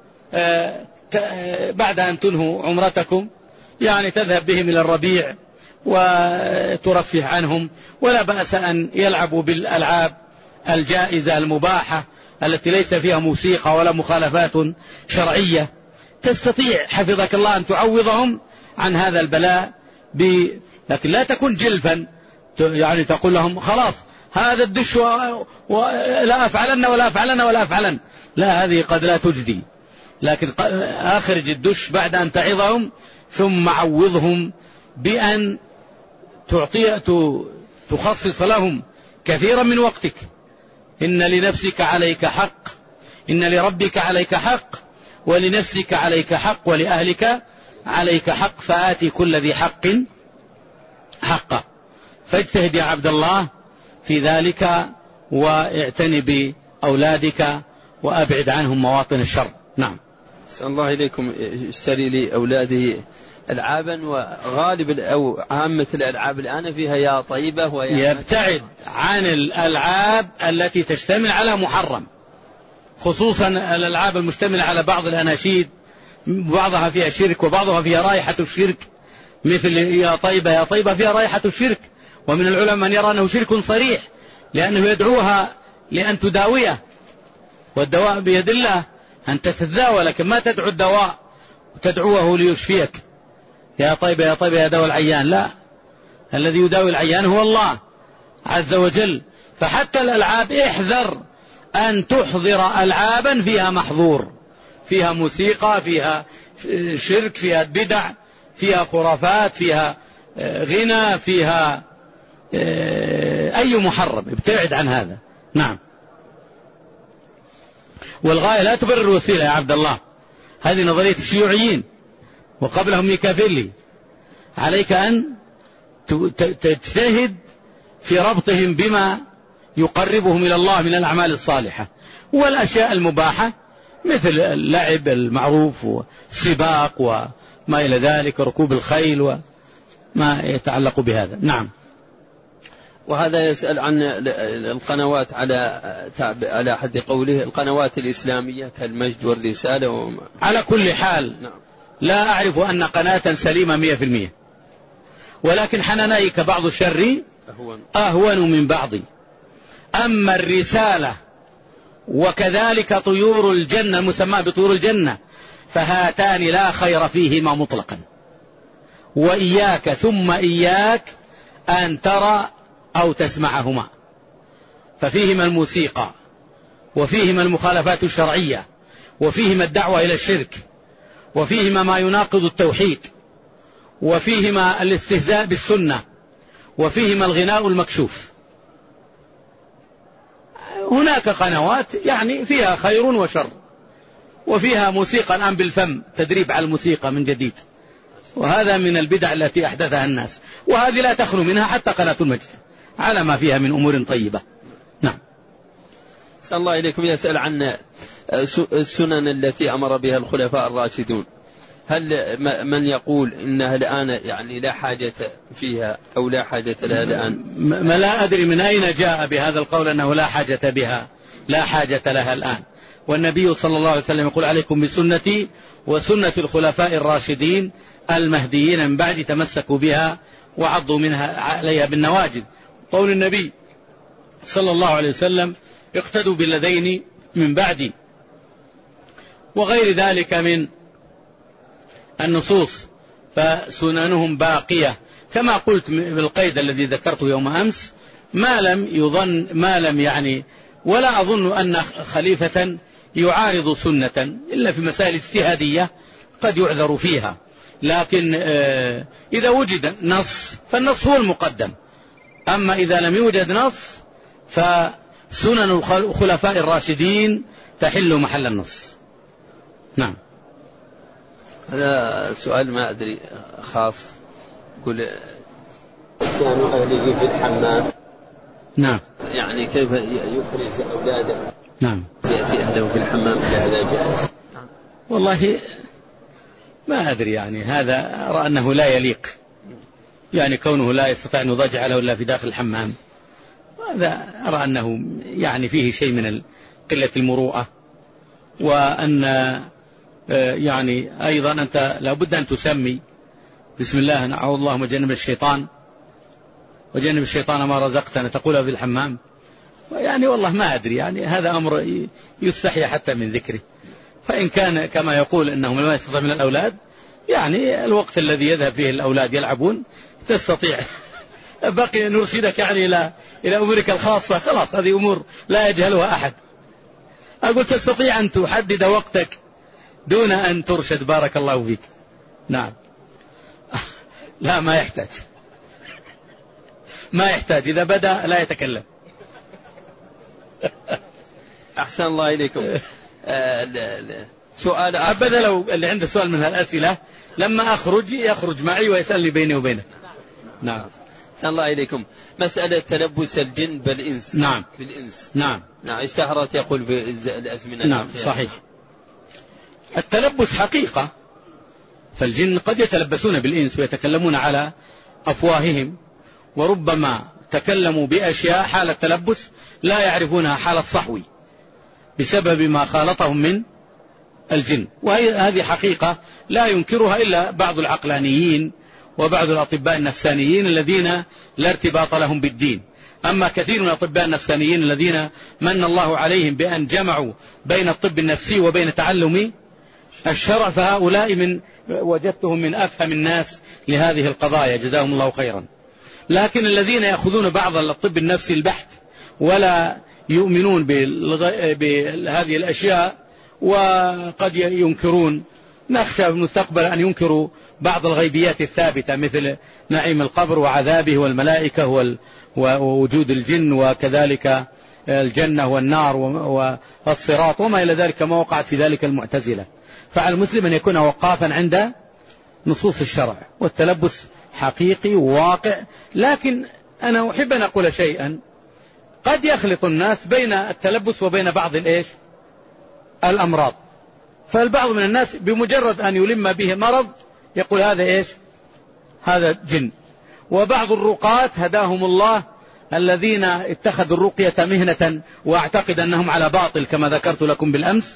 A: بعد أن تنهوا عمرتكم يعني تذهب بهم إلى الربيع وترفه عنهم. ولا بأس أن يلعبوا بالألعاب الجائزة المباحة التي ليس فيها موسيقى ولا مخالفات شرعية. تستطيع حفظك الله أن تعوضهم عن هذا البلاء لكن لا تكن جلفا، يعني تقول لهم خلاص هذا الدش ولا أفعلن ولا أفعلن ولا أفعلن، لا، هذه قد لا تجدي. لكن آخرج الدش بعد أن تعظهم، ثم عوضهم بأن تخصص لهم كثيرا من وقتك. إن لنفسك عليك حق، إن لربك عليك حق، ولنفسك عليك حق، ولأهلك عليك حق، فآتي كل ذي حق حقه. فاجتهد يا عبد الله في ذلك، واعتني بأولادك وأبعد عنهم مواطن الشر. نعم.
B: أسأل الله إليكم. اشتري لي أولادي ألعابا، وغالب أو عامة الألعاب الآن فيها يا طيبة
A: يبتعد عن الألعاب التي تشتمل على محرم، خصوصا الألعاب المشتملة على بعض الأناشيد، بعضها فيها شرك وبعضها فيها رائحة الشرك، مثل يا طيبة يا طيبة فيها رائحة الشرك. ومن العلماء من يرى أنه شرك صريح، لأنه يدعوها لأن تداويه، والدواء بيد الله، أنت تتداوى، لكن ما تدعو الدواء وتدعوه ليشفيك. يا طيبة يا طيبة يا دواء العيان، لا، الذي يداوي العيان هو الله عز وجل. فحتى الألعاب احذر أن تحضر ألعابا فيها محظور، فيها موسيقى، فيها شرك، فيها بدع، فيها خرافات، فيها غنى، فيها أي محرم. ابتعد عن هذا. نعم. والغاية لا تبرر الوسيلة يا عبد الله، هذه نظرية الشيوعيين وقبلهم ميكافيلي. عليك أن تجتهد في ربطهم بما يقربهم إلى الله من الأعمال الصالحة، والأشياء المباحة مثل اللعب المعروف والسباق وما إلى ذلك، ركوب الخيل وما يتعلق بهذا. نعم.
B: وهذا يسأل عن القنوات على حد قوله القنوات الإسلامية كالمجد والرسالة
A: على كل حال.
B: نعم.
A: لا أعرف أن قناة سليمة 100%، ولكن حنانيك بعض الشر أهون من بعض. أما الرسالة وكذلك طيور الجنة المسمى بطيور الجنة، فهاتان لا خير فيهما مطلقا، وإياك ثم إياك أن ترى أو تسمعهما، ففيهما الموسيقى، وفيهما المخالفات الشرعية، وفيهما الدعوة إلى الشرك، وفيهما ما يناقض التوحيد، وفيهما الاستهزاء بالسنة، وفيهما الغناء المكشوف. هناك قنوات يعني فيها خير وشر، وفيها موسيقى الآن بالفم، تدريب على الموسيقى من جديد، وهذا من البدع التي أحدثها الناس، وهذه لا تخلو منها حتى قناة المجد على ما فيها من أمور طيبة. نعم.
B: صلى الله إليكم. يسأل عن السنن التي أمر بها الخلفاء الراشدون، هل من يقول إنها الآن يعني لا حاجة فيها أو لا حاجة لها الآن؟
A: ما لا أدري من أين جاء بهذا القول أنه لا حاجة بها، لا حاجة لها الآن. والنبي صلى الله عليه وسلم يقول عليكم بسنتي وسنة الخلفاء الراشدين المهديين من بعد، تمسكوا بها وعضوا منها عليها بالنواجذ. قول النبي صلى الله عليه وسلم اقتدوا بالذين من بعدي، وغير ذلك من النصوص، فسننهم باقية كما قلت بالقيد الذي ذكرته يوم أمس، ما لم يعني، ولا أظن أن خليفة يعارض سنة إلا في مسائل اجتهادية قد يعذر فيها، لكن إذا وجد نص فالنص هو المقدم، أما إذا لم يوجد نص فسنن الخلفاء الراشدين تحل محل النص. نعم.
B: هذا سؤال ما أدري خاص، يقول إنسان أهله في الحمام.
A: نعم.
B: يعني كيف يخرج أولاده؟
A: نعم.
B: يأتي أهله في الحمام، هذا جائز؟
A: والله ما أدري، يعني هذا أرى أنه لا يليق، يعني كونه لا يستطيع أن يضاجع له إلا في داخل الحمام، هذا أرى أنه يعني فيه شيء من قلة المروءة، وأن يعني أيضا أنت لابد أن تسمي بسم الله نعوذ اللهم جنب الشيطان وجنب الشيطان ما رزقتنا، تقولها في الحمام، يعني والله ما أدري، يعني هذا أمر يستحي حتى من ذكره. فإن كان كما يقول أنه ما يستطيع من الأولاد، يعني الوقت الذي يذهب فيه الأولاد يلعبون تستطيع، بقي نرشدك يعني إلى أمورك الخاصة، خلاص هذه أمور لا يجهلها أحد. أقول تستطيع أن تحدد وقتك دون أن ترشد، بارك الله فيك. نعم. لا ما يحتاج، ما يحتاج، إذا بدأ لا يتكلم.
B: أحسن الله إليكم. سؤال
A: أبدا لو اللي عنده سؤال من هالأسئلة لما أخرج يخرج معي ويسألني بيني وبينه. نعم.
B: أحسن الله إليكم. مسألة تلبس الجن بالإنس.
A: نعم.
B: بالإنس.
A: نعم.
B: نعم. اشتهرت يقول في الأزمنة.
A: نعم صحيح. التلبس حقيقة، فالجن قد يتلبسون بالإنس ويتكلمون على أفواههم، وربما تكلموا بأشياء حال التلبس لا يعرفونها حال الصحو بسبب ما خالطهم من الجن، وهذه حقيقة لا ينكرها إلا بعض العقلانيين وبعض الأطباء النفسانيين الذين لا ارتباط لهم بالدين. أما كثير من الأطباء النفسانيين الذين من الله عليهم بأن جمعوا بين الطب النفسي وبين تعلم الشرع، فهؤلاء وجدتهم من أفهم الناس لهذه القضايا، جزاهم الله خيرا. لكن الذين يأخذون بعض الطب النفسي البحت ولا يؤمنون بهذه الأشياء وقد ينكرون، نخشى في المستقبل أن ينكروا بعض الغيبيات الثابتة مثل نعيم القبر وعذابه والملائكة ووجود الجن وكذلك الجنة والنار والصراط وما إلى ذلك، ما وقعت في ذلك المعتزلة. فعلى المسلم أن يكون وقافا عند نصوص الشرع، والتلبس حقيقي وواقع. لكن أنا أحب أن أقول شيئا، قد يخلط الناس بين التلبس وبين بعض الأمراض، فالبعض من الناس بمجرد أن يلم به مرض يقول هذا هذا جن. وبعض الرقاة هداهم الله الذين اتخذوا الرقية مهنة، وأعتقد أنهم على باطل كما ذكرت لكم بالأمس،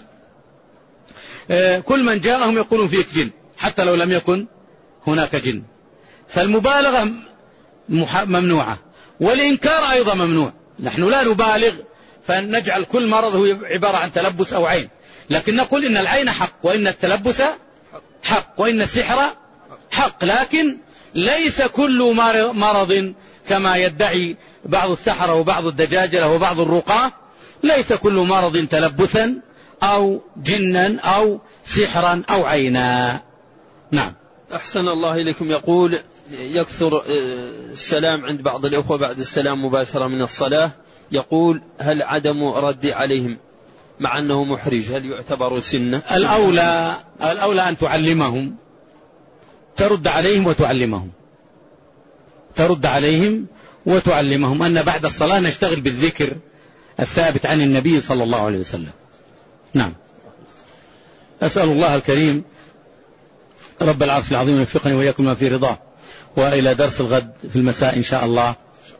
A: كل من جاءهم يقولون فيك جن حتى لو لم يكن هناك جن. فالمبالغة ممنوعة، والإنكار أيضا ممنوع. نحن لا نبالغ فنجعل كل مرض هو عبارة عن تلبس أو عين، لكن نقول إن العين حق، وإن التلبس حق، وإن السحر حق، لكن ليس كل مرض كما يدعي بعض السحرة وبعض الدجاجلة وبعض الرقاة، ليس كل مرض تلبثا أو جنا أو سحرا أو عينا. نعم.
B: أحسن الله إليكم. يقول يكثر السلام عند بعض الأخوة بعد السلام مباشرة من الصلاة، يقول هل عدم رد عليهم مع أنه محرج هل يعتبر سنة؟
A: الأولى أن تعلمهم، ترد عليهم وتعلمهم أن بعد الصلاة نشتغل بالذكر الثابت عن النبي صلى الله عليه وسلم. نعم. أسأل الله الكريم رب العرش العظيم يوفقني وإياكم ما في رضاه. وإلى درس الغد في المساء إن شاء الله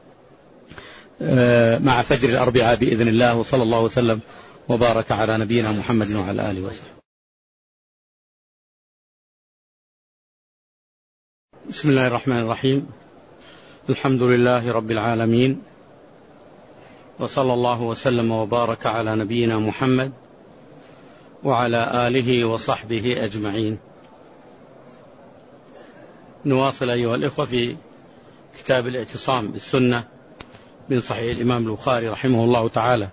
A: مع فجر الأربعاء بإذن الله، وصلى الله وسلم وبارك على نبينا محمد وعلى آله وسلم. بسم الله الرحمن الرحيم. الحمد لله رب العالمين، وصلى الله وسلم وبارك على نبينا محمد وعلى آله وصحبه أجمعين. نواصل أيها الإخوة في كتاب الاعتصام بالسنة من صحيح الإمام البخاري رحمه الله تعالى.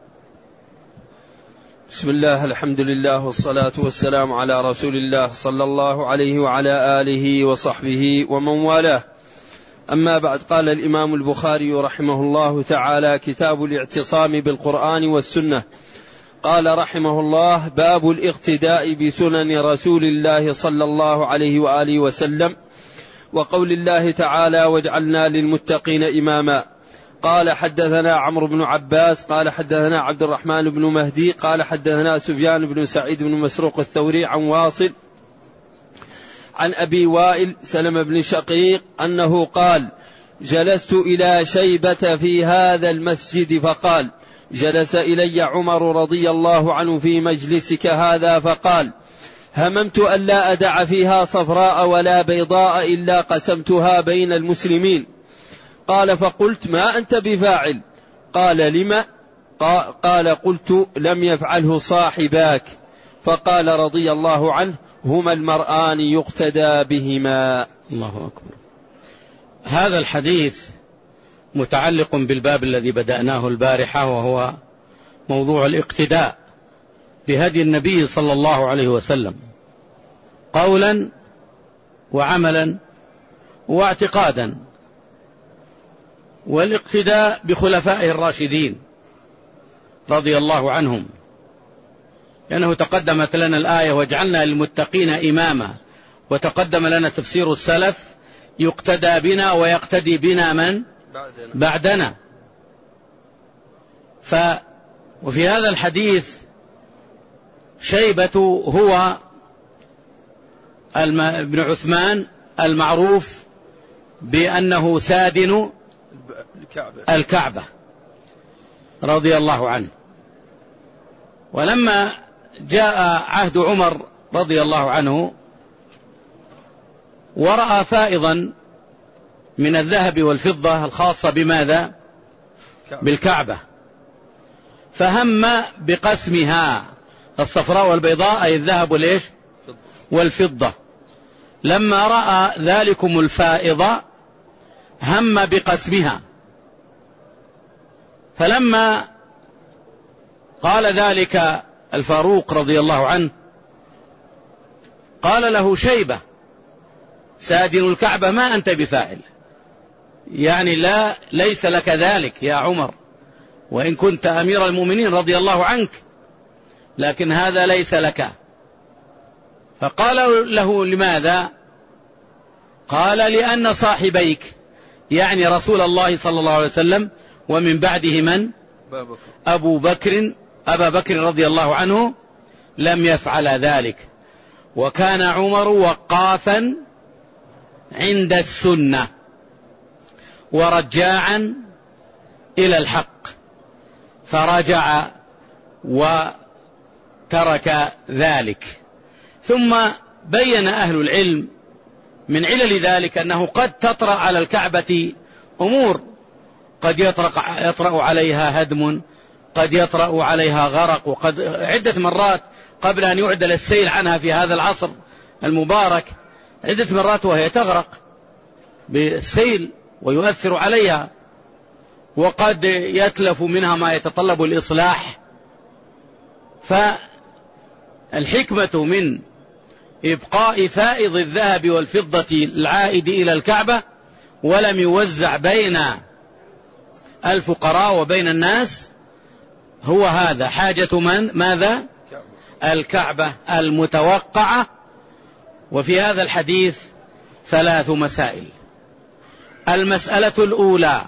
B: بسم الله، الحمد لله والصلاة والسلام على رسول الله صلى الله عليه وعلى آله وصحبه ومن والاه. أما بعد، قال الإمام البخاري رحمه الله تعالى: كتاب الاعتصام بالقرآن والسنة. قال رحمه الله: باب الاقتداء بسنن رسول الله صلى الله عليه وآله وسلم، وقول الله تعالى: وجعلنا للمتقين إماما. قال حدثنا عمرو بن عباس قال حدثنا عبد الرحمن بن مهدي قال حدثنا سفيان بن سعيد بن مسروق الثوري عن واصل عن أبي وائل سلم بن شقيق أنه قال: جلست إلى شيبة في هذا المسجد فقال: جلس إلي عمر رضي الله عنه في مجلسك هذا فقال: هممت ألا أدع فيها صفراء ولا بيضاء إلا قسمتها بين المسلمين. قال: فقلت: ما أنت بفاعل؟ قال: لم؟ قال: قلت: لم يفعله صاحباك. فقال رضي الله عنه: هما المرآن يقتدى بهما.
A: الله أكبر. هذا الحديث متعلق بالباب الذي بدأناه البارحة، وهو موضوع الاقتداء بهدي النبي صلى الله عليه وسلم قولا وعملا واعتقادا، والاقتداء بخلفائه الراشدين رضي الله عنهم، لأنه تقدمت لنا الآية: وجعلنا للمتقين إماما، وتقدم لنا تفسير السلف: يقتدى بنا ويقتدي بنا من بعدنا. وفي هذا الحديث شيبة هو ابن عثمان المعروف بأنه سادن الكعبة رضي الله عنه. ولما جاء عهد عمر رضي الله عنه ورأى فائضا من الذهب والفضة الخاصة بماذا؟ بالكعبة، فهم بقسمها، الصفراء والبيضاء أي الذهب والإيش والفضة. لما رأى ذلكم الفائض هم بقسمها، فلما قال ذلك الفاروق رضي الله عنه قال له شيبة سادن الكعبة: ما أنت بفاعل، يعني ليس لك ذلك يا عمر، وإن كنت أمير المؤمنين رضي الله عنك، لكن هذا ليس لك. فقال له: لماذا؟ قال: لأن صاحبيك، يعني رسول الله صلى الله عليه وسلم، ومن بعده من؟ أبا بكر رضي الله عنه، لم يفعل ذلك. وكان عمر وقافا عند السنة ورجاعا إلى الحق، فرجع وترك ذلك. ثم بين أهل العلم من علل ذلك أنه قد تطرأ على الكعبة أمور، قد يطرأ عليها هدم، قد يطرأ عليها غرق، وقد عدة مرات قبل أن يعدل السيل عنها في هذا العصر المبارك عدة مرات وهي تغرق بالسيل ويؤثر عليها، وقد يتلف منها ما يتطلب الإصلاح. فالحكمة من إبقاء فائض الذهب والفضة العائد إلى الكعبة ولم يوزع بين الفقراء وبين الناس هو هذا، حاجة من ماذا؟ الكعبة المتوقعة. وفي هذا الحديث 3 مسائل. المسألة الأولى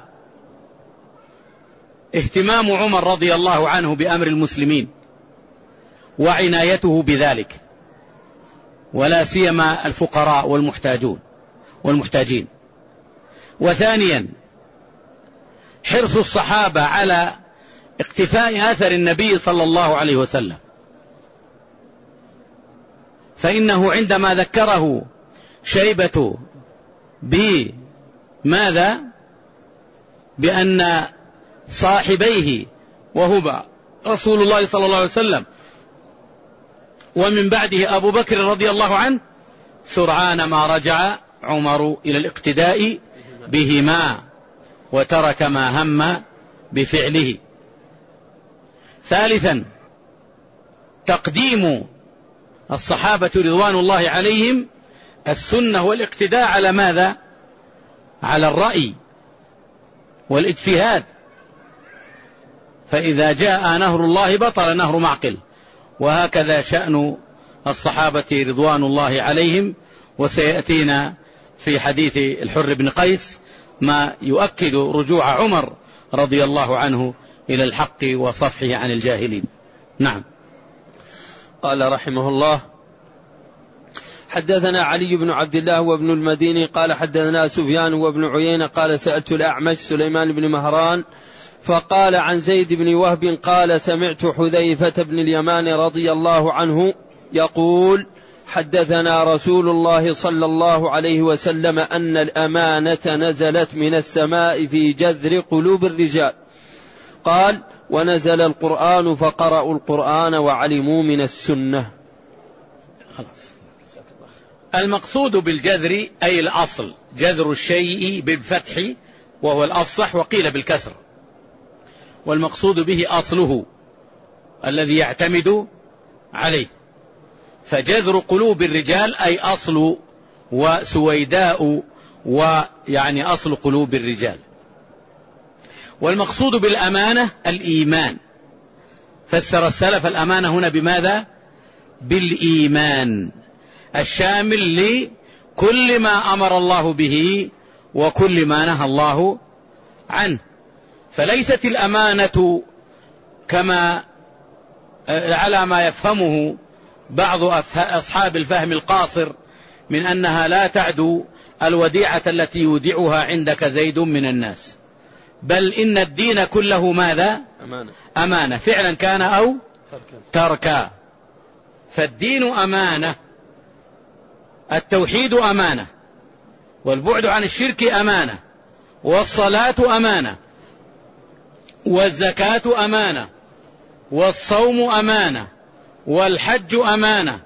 A: اهتمام عمر رضي الله عنه بأمر المسلمين وعنايته بذلك، ولا سيما الفقراء والمحتاجين. وثانيا حرص الصحابة على اقتفاء أثر النبي صلى الله عليه وسلم، فإنه عندما ذكره شيبة بماذا؟ بأن صاحبيه وهما رسول الله صلى الله عليه وسلم ومن بعده أبو بكر رضي الله عنه، سرعان ما رجع عمر إلى الاقتداء بهما وترك ما هم بفعله. ثالثا تقديم الصحابة رضوان الله عليهم السنة والاقتداء على ماذا؟ على الرأي والاجتهاد، فإذا جاء نهر الله بطل نهر معقل. وهكذا شأن الصحابة رضوان الله عليهم، وسيأتينا في حديث الحر بن قيس ما يؤكد رجوع عمر رضي الله عنه إلى الحق وصفحه عن الجاهلين. نعم.
B: قال رحمه الله: حدثنا علي بن عبد الله وابن المديني قال حدثنا سفيان وابن عيينة قال سألت الأعمش سليمان بن مهران فقال عن زيد بن وهب قال سمعت حذيفة بن اليمان رضي الله عنه يقول: حدثنا رسول الله صلى الله عليه وسلم أن الأمانة نزلت من السماء في جذر قلوب الرجال. قال: ونزل القرآن فقرأوا القرآن وعلموا من السنة.
A: خلاص. المقصود بالجذر أي الأصل، جذر الشيء بالفتح وهو الأفصح، وقيل بالكسر، والمقصود به أصله الذي يعتمد عليه. فجذر قلوب الرجال أي أصل وسويداء، ويعني أصل قلوب الرجال. والمقصود بالأمانة الإيمان، فسر السلف الأمانة هنا بماذا؟ بالإيمان الشامل لكل ما أمر الله به وكل ما نهى الله عنه. فليست الأمانة كما على ما يفهمه بعض أصحاب الفهم القاصر من أنها لا تعدو الوديعة التي يودعها عندك زيد من الناس، بل إن الدين كله ماذا؟ أمانة فعلا كان أو تركا. فالدين أمانة، التوحيد أمانة، والبعد عن الشرك أمانة، والصلاة أمانة، والزكاة أمانة، والصوم أمانة، والحج أمانة،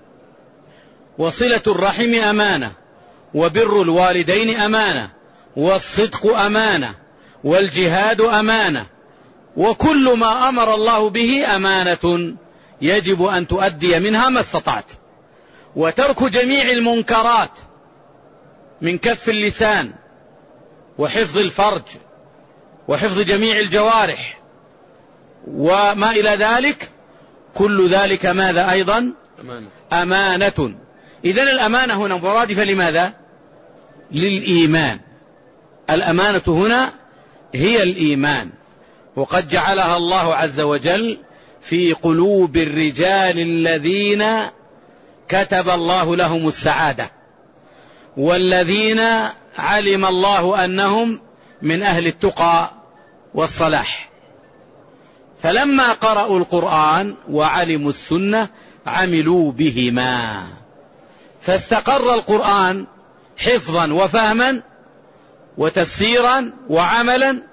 A: وصلة الرحم أمانة، وبر الوالدين أمانة، والصدق أمانة، والجهاد أمانة، وكل ما أمر الله به أمانة يجب أن تؤدي منها ما استطعت. وترك جميع المنكرات من كف اللسان وحفظ الفرج وحفظ جميع الجوارح وما إلى ذلك، كل ذلك ماذا أيضا؟ أمانة. إذن الأمانة هنا مرادفة لماذا؟ للإيمان. الأمانة هنا هي الإيمان، وقد جعلها الله عز وجل في قلوب الرجال الذين كتب الله لهم السعادة، والذين علم الله أنهم من أهل التقى والصلاح. فلما قرأوا القرآن وعلموا السنة عملوا بهما، فاستقر القرآن حفظا وفهما وتفسيرا وعملا،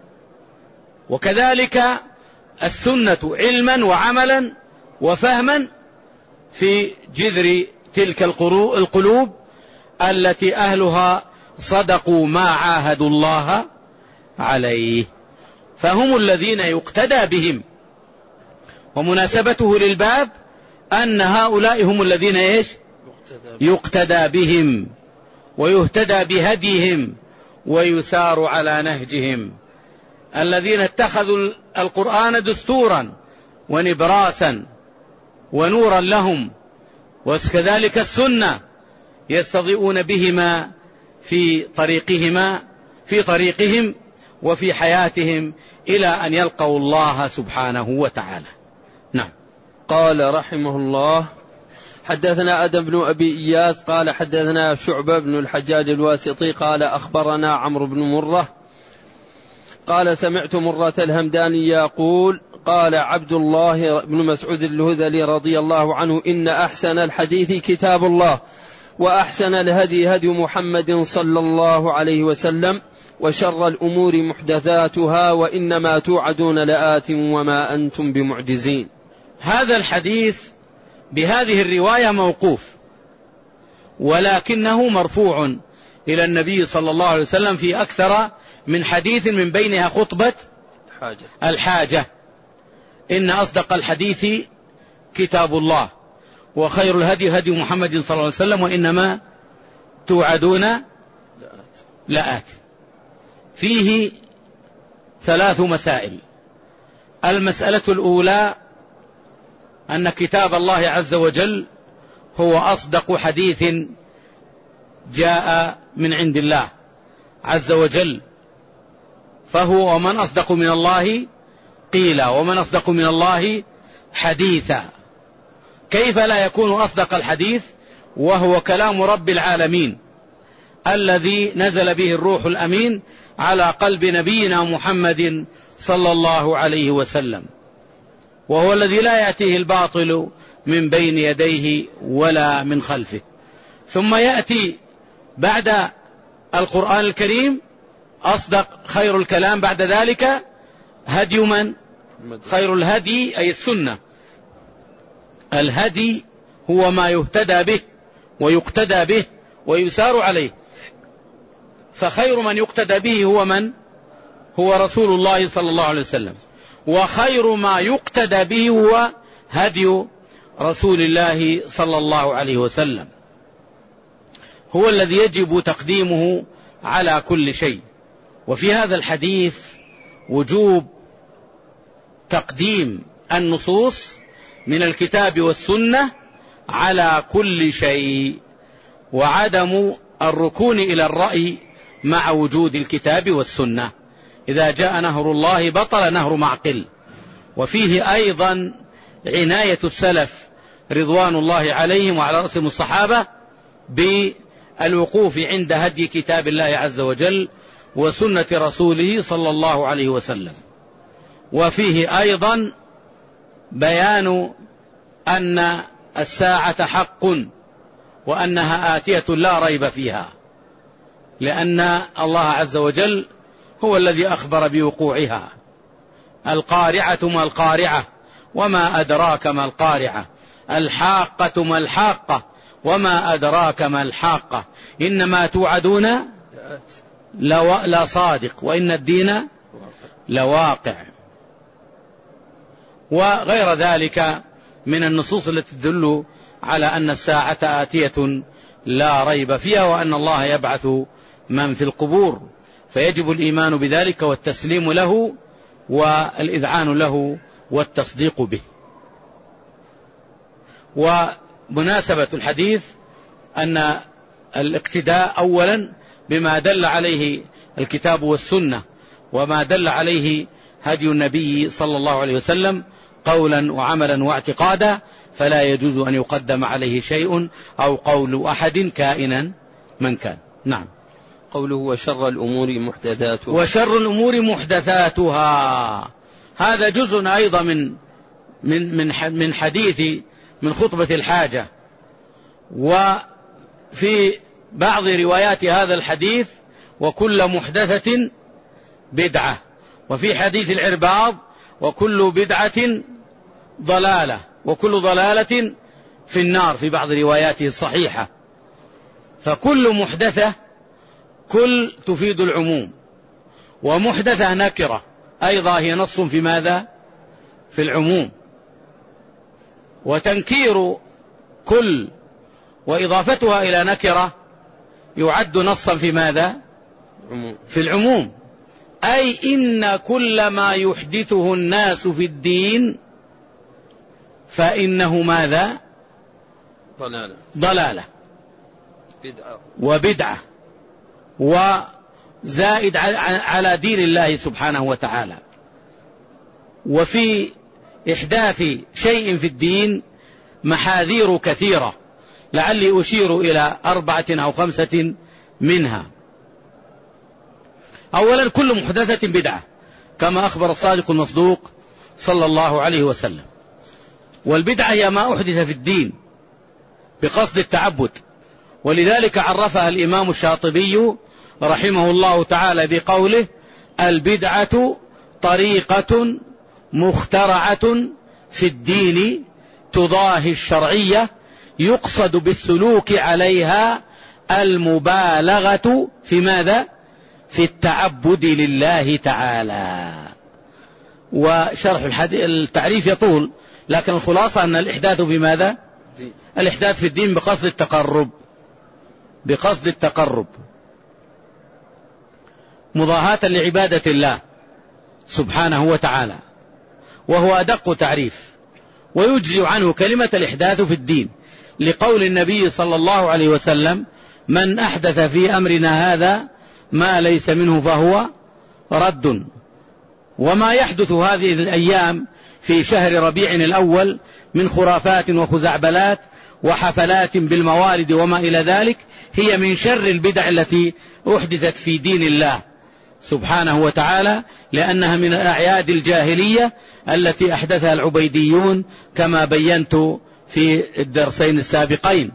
A: وكذلك السنة علما وعملا وفهما في جذر تلك القلوب التي أهلها صدقوا ما عاهدوا الله عليه، فهم الذين يقتدى بهم. ومناسبته للباب أن هؤلاء هم الذين يقتدى بهم ويهتدى بهديهم ويسار على نهجهم، الذين اتخذوا القرآن دستورا ونبراسا ونورا لهم، وكذلك السنة يستضيئون بهما في طريقهم وفي حياتهم إلى أن يلقوا الله سبحانه وتعالى. نعم.
B: قال رحمه الله: حدثنا آدم بن أبي إياس قال حدثنا شعبة بن الحجاج الواسطي قال أخبرنا عمرو بن مرة قال سمعت مرة الهمداني يقول قال عبد الله بن مسعود الهذلي رضي الله عنه: إن أحسن الحديث كتاب الله، وأحسن الهدي هدي محمد صلى الله عليه وسلم، وشر الأمور محدثاتها، وإنما توعدون لآت وما أنتم بمعجزين.
A: هذا الحديث بهذه الرواية موقوف، ولكنه مرفوع إلى النبي صلى الله عليه وسلم في أكثر من حديث، من بينها خطبة الحاجة: إن أصدق الحديث كتاب الله، وخير الهدي هدي محمد صلى الله عليه وسلم، وإنما توعدون لآت. فيه 3 مسائل. المسألة الأولى أن كتاب الله عز وجل هو أصدق حديث جاء من عند الله عز وجل، فهو ومن أصدق من الله قيلا ومن أصدق من الله حديثا. كيف لا يكون أصدق الحديث وهو كلام رب العالمين الذي نزل به الروح الأمين على قلب نبينا محمد صلى الله عليه وسلم، وهو الذي لا يأتيه الباطل من بين يديه ولا من خلفه. ثم يأتي بعد القرآن الكريم أصدق خير الكلام بعد ذلك هدي من؟ خير الهدي أي السنة. الهدي هو ما يهتدى به ويقتدى به ويسار عليه، فخير من يقتدى به هو من؟ هو رسول الله صلى الله عليه وسلم، وخير ما يقتدى به هو هدي رسول الله صلى الله عليه وسلم، هو الذي يجب تقديمه على كل شيء. وفي هذا الحديث وجوب تقديم النصوص من الكتاب والسنة على كل شيء، وعدم الركون إلى الرأي مع وجود الكتاب والسنة. إذا جاء نهر الله بطل نهر معقل. وفيه أيضا عناية السلف رضوان الله عليهم وعلى رأسهم الصحابة بالوقوف عند هدي كتاب الله عز وجل وسنة رسوله صلى الله عليه وسلم. وفيه أيضا بيان أن الساعة حق وأنها آتية لا ريب فيها، لأن الله عز وجل هو الذي أخبر بوقوعها. القارعة ما القارعة وما أدراك ما القارعة، الحاقة ما الحاقة وما أدراك ما الحاقة، إنما توعدون لا صادق وإن الدين لواقع. وغير ذلك من النصوص التي تدل على أن الساعة آتية لا ريب فيها، وأن الله يبعث من في القبور، فيجب الإيمان بذلك والتسليم له والإذعان له والتصديق به. ومناسبة الحديث أن الاقتداء أولا بما دل عليه الكتاب والسنة وما دل عليه هدي النبي صلى الله عليه وسلم قولا وعملا واعتقادا، فلا يجوز أن يقدم عليه شيء أو قول أحد كائنا من كان. نعم.
B: قوله وشر الأمور محدثاتها،
A: وشر الأمور محدثاتها، هذا جزء أيضا من حديث من خطبة الحاجة. وفي بعض روايات هذا الحديث وكل محدثة بدعة، وفي حديث العرباض وكل بدعة ضلالة وكل ضلالة في النار في بعض رواياته الصحيحة. فكل محدثة كل تفيد العموم، ومحدثة نكرة أيضا هي نص في ماذا؟ في العموم. وتنكير كل وإضافتها إلى نكرة يعد نصا في ماذا؟ في العموم، أي إن كل ما يحدثه الناس في الدين فإنه ماذا؟ ضلالة وبدعة وزائد على دين الله سبحانه وتعالى. وفي إحداث شيء في الدين محاذير كثيرة، لعلي أشير إلى 4 أو 5 منها. أولا، كل محدثة بدعة كما أخبر الصادق المصدوق صلى الله عليه وسلم. والبدعة هي ما أحدث في الدين بقصد التعبد، ولذلك عرفها الإمام الشاطبي رحمه الله تعالى بقوله: البدعة طريقة مخترعة في الدين تضاهي الشرعية يقصد بالسلوك عليها المبالغة في ماذا؟ في التعبد لله تعالى. وشرح التعريف يطول، لكن الخلاصة أن الإحداث في ماذا؟ الإحداث في الدين بقصد التقرب مضاهاة لعبادة الله سبحانه وتعالى، وهو أدق تعريف، ويجزي عنه كلمة الإحداث في الدين لقول النبي صلى الله عليه وسلم: من أحدث في أمرنا هذا ما ليس منه فهو رد. وما يحدث هذه الأيام في شهر ربيع الأول من خرافات وخزعبلات وحفلات بالموالد وما إلى ذلك هي من شر البدع التي أحدثت في دين الله سبحانه وتعالى، لأنها من الأعياد الجاهلية التي أحدثها العبيديون كما بينت في الدرسين السابقين.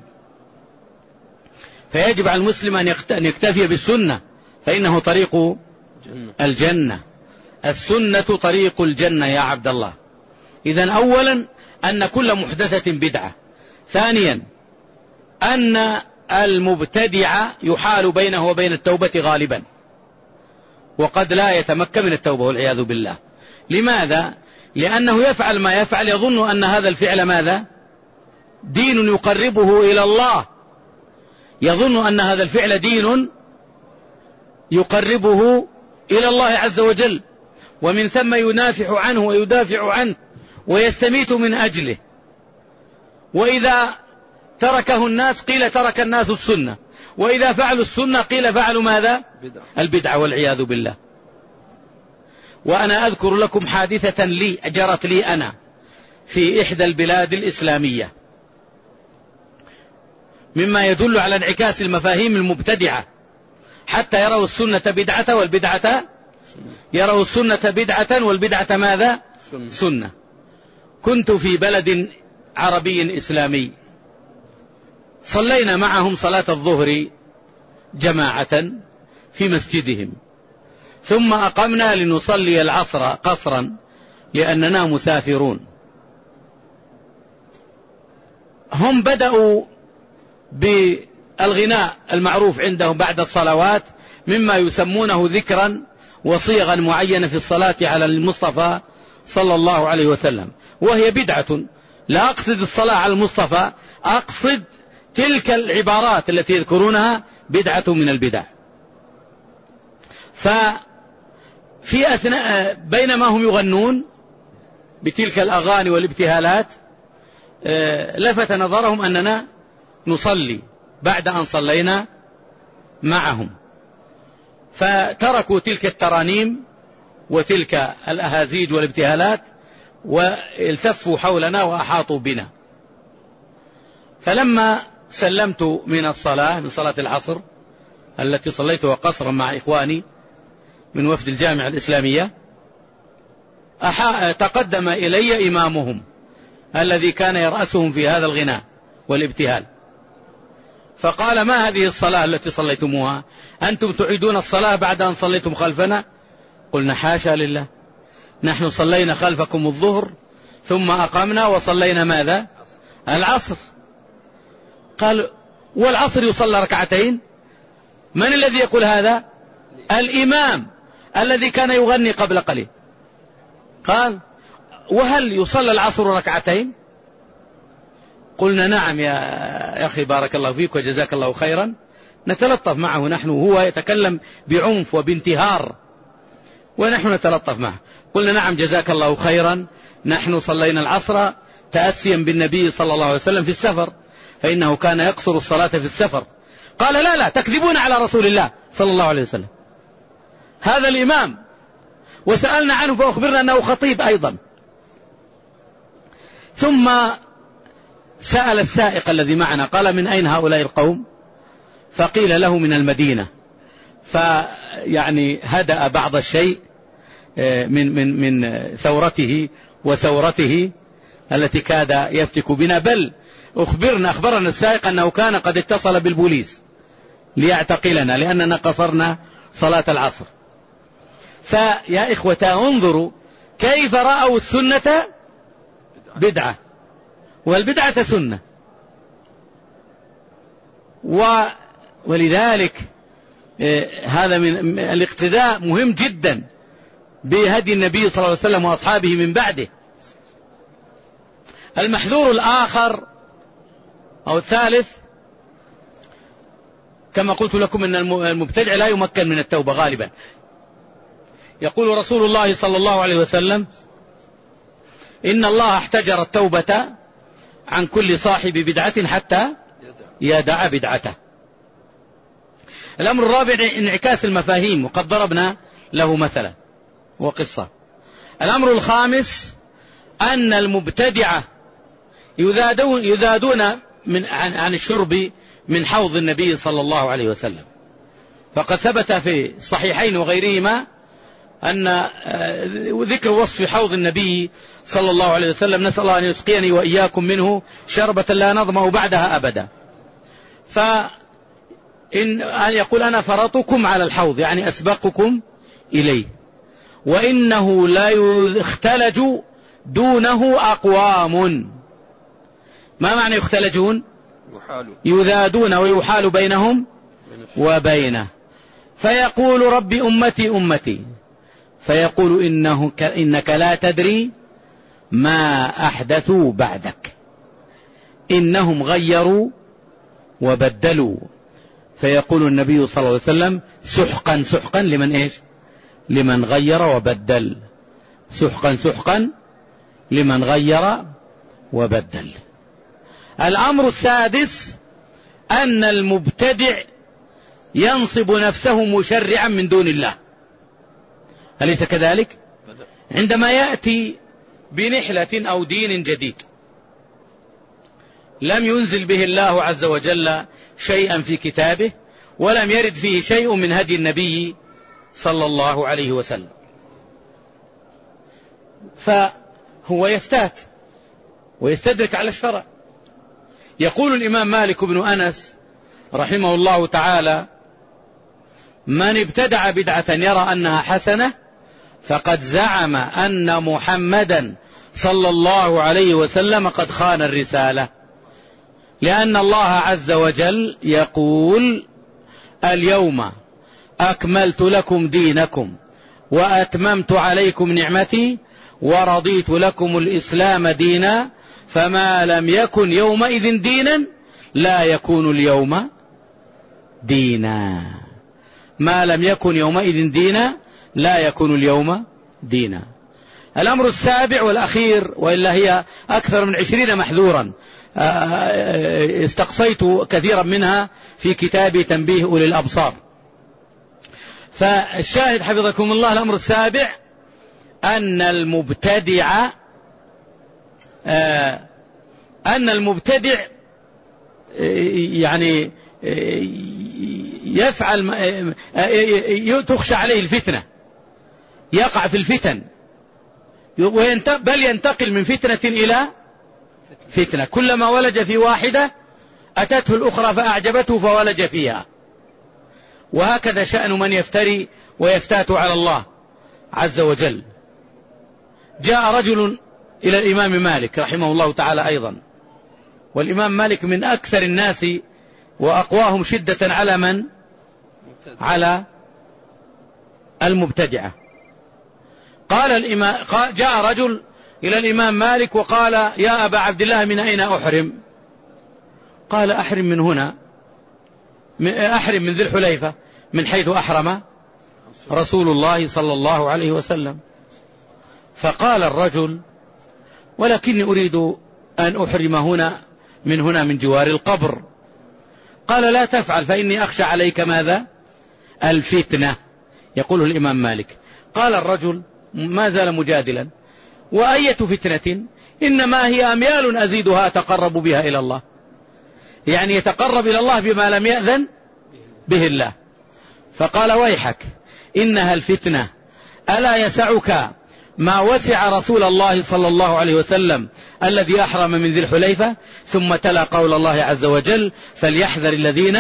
A: فيجب على المسلم أن يكتفي بالسنة، فإنه طريق الجنة. السنة طريق الجنة يا عبد الله. إذن أولا أن كل محدثة بدعة. ثانيا أن المبتدع يحال بينه وبين التوبة غالبا، وقد لا يتمكن من التوبة والعياذ بالله. لماذا؟ لأنه يفعل ما يفعل يظن أن هذا الفعل ماذا؟ دين يقربه إلى الله، يظن أن هذا الفعل دين يقربه إلى الله عز وجل، ومن ثم ينافح عنه ويدافع عنه ويستميت من أجله. وإذا تركه الناس قيل ترك الناس السنة، وإذا فعلوا السنة قيل فعلوا ماذا؟ البدعة والعياذ بالله. وأنا أذكر لكم حادثة لي جرت لي أنا في إحدى البلاد الإسلامية، مما يدل على انعكاس المفاهيم المبتدعة، حتى يروا السنة بدعة والبدعة يروا السنة بدعة والبدعة ماذا؟ سنة. كنت في بلد عربي إسلامي، صلينا معهم صلاة الظهر جماعة في مسجدهم، ثم أقمنا لنصلي العصر قصرا لأننا مسافرون. هم بدأوا بالغناء المعروف عندهم بعد الصلوات، مما يسمونه ذكرا وصيغا معينة في الصلاة على المصطفى صلى الله عليه وسلم، وهي بدعة. لا أقصد الصلاة على المصطفى، أقصد تلك العبارات التي يذكرونها بدعة من البدع. ففي أثناء بينما هم يغنون بتلك الأغاني والابتهالات لفت نظرهم أننا نصلي بعد أن صلينا معهم، فتركوا تلك الترانيم وتلك الأهازيج والابتهالات والتفوا حولنا وأحاطوا بنا. فلما سلمت من الصلاة، من صلاة العصر التي صليتها قصرا مع إخواني من وفد الجامعة الإسلامية، تقدم إلي إمامهم الذي كان يرأسهم في هذا الغناء والابتهال، فقال: ما هذه الصلاة التي صليتموها؟ أنتم تعيدون الصلاة بعد أن صليتم خلفنا؟ قلنا: حاشا لله، نحن صلينا خلفكم الظهر ثم أقمنا وصلينا ماذا؟ العصر. قال: والعصر يصلى ركعتين؟ من الذي يقول هذا؟ الإمام الذي كان يغني قبل قليل. قال: وهل يصلى العصر ركعتين؟ قلنا: نعم يا أخي، بارك الله فيك وجزاك الله خيرا. نتلطف معه نحن، هو يتكلم بعنف وبانتهار ونحن نتلطف معه. قلنا: نعم جزاك الله خيرا، نحن صلينا العصر تأسيا بالنبي صلى الله عليه وسلم في السفر، فإنه كان يقصر الصلاة في السفر. قال: لا تكذبون على رسول الله صلى الله عليه وسلم، هذا الإمام، وسألنا عنه فأخبرنا أنه خطيب أيضا. ثم سأل السائق الذي معنا، قال: من أين هؤلاء القوم؟ فقيل له: من المدينة. فيعني هدأ بعض الشيء من ثورته وثورته التي كاد يفتك بنا، بل أخبرنا السائق أنه كان قد اتصل بالبوليس ليعتقلنا لأننا قصرنا صلاة العصر. فيا إخوة، انظروا كيف رأوا السنة بدعة والبدعة سنة. ولذلك هذا من الاقتداء مهم جدا بهدي النبي صلى الله عليه وسلم وأصحابه من بعده. المحذور الآخر أو الثالث، كما قلت لكم أن المبتدع لا يمكن من التوبة غالبا. يقول رسول الله صلى الله عليه وسلم: إن الله احتجر التوبة عن كل صاحب بدعة حتى يدع بدعته. الأمر الرابع انعكاس المفاهيم، وقد ضربنا له مثلا وقصة. الأمر الخامس أن المبتدعة يذادون عن الشرب من حوض النبي صلى الله عليه وسلم. فقد ثبت في الصحيحين وغيرهما أن ذكر وصف حوض النبي صلى الله عليه وسلم: نسأل الله أن يسقيني وإياكم منه شربة لا نظمأ بعدها أبدا. فإن يقول: أنا فرطكم على الحوض، يعني أسبقكم إليه، وإنه لا يختلج دونه أقوام. ما معنى يختلجون؟ يذادون ويحال بينهم وبينه. فيقول: رب أمتي أمتي، فيقول: إنك لا تدري ما أحدثوا بعدك، إنهم غيروا وبدلوا. فيقول النبي صلى الله عليه وسلم: سحقا سحقا لمن إيش؟ لمن غير وبدل. سحقا سحقا لمن غير وبدل. الأمر السادس أن المبتدع ينصب نفسه مشرعا من دون الله، أليس كذلك؟ عندما يأتي بنحلة أو دين جديد لم ينزل به الله عز وجل شيئا في كتابه، ولم يرد فيه شيء من هدي النبي صلى الله عليه وسلم، فهو يفتات ويستدرك على الشرع. يقول الإمام مالك بن أنس رحمه الله تعالى: من ابتدع بدعة يرى أنها حسنة فقد زعم أن محمدا صلى الله عليه وسلم قد خان الرسالة، لأن الله عز وجل يقول: اليوم أكملت لكم دينكم وأتممت عليكم نعمتي ورضيت لكم الإسلام دينا، فما لم يكن يومئذ دينا لا يكون اليوم دينا. ما لم يكن يومئذ دينا لا يكون اليوم دينا. الأمر السابع والأخير، وإلا هي أكثر من 20 محذورا، استقصيت كثيرا منها في كتاب تنبيه أولي الأبصار. فالشاهد حفظكم الله، الأمر السابع أن المبتدع يعني يفعل تخشى عليه الفتنة، يقع في الفتن، بل ينتقل من فتنة إلى فتنة، كلما ولج في واحدة أتته الأخرى فأعجبته فولج فيها. وهكذا شأن من يفتري ويفتات على الله عز وجل. جاء رجل إلى الإمام مالك رحمه الله تعالى أيضا، والإمام مالك من أكثر الناس وأقواهم شدة على من؟ على المبتدعة. جاء رجل إلى الإمام مالك وقال: يا أبا عبد الله، من أين أحرم؟ قال: أحرم من هنا، أحرم من ذي الحليفة، من حيث أحرم رسول الله صلى الله عليه وسلم. فقال الرجل: ولكني أريد أن أحرم هنا من جوار القبر. قال: لا تفعل، فإني أخشى عليك ماذا؟ الفتنة. يقوله الإمام مالك. قال الرجل ما زال مجادلا: وأية فتنة؟ إنما هي أميال أزيدها أتقرب بها إلى الله. يعني يتقرب إلى الله بما لم يأذن به الله. فقال: ويحك، إنها الفتنة، ألا يسعك ما وسع رسول الله صلى الله عليه وسلم الذي أحرم من ذي الحليفة؟ ثم تلا قول الله عز وجل: فليحذر الذين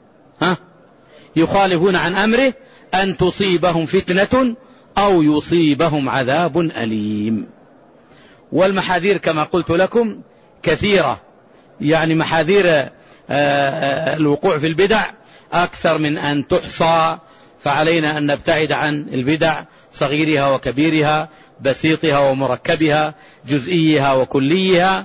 A: يخالفون عن أمره أن تصيبهم فتنة أو يصيبهم عذاب أليم. والمحاذير كما قلت لكم كثيرة، يعني محاذير الوقوع في البدع أكثر من أن تحصى، فعلينا أن نبتعد عن البدع صغيرها وكبيرها، بسيطها ومركبها، جزئيها وكليها،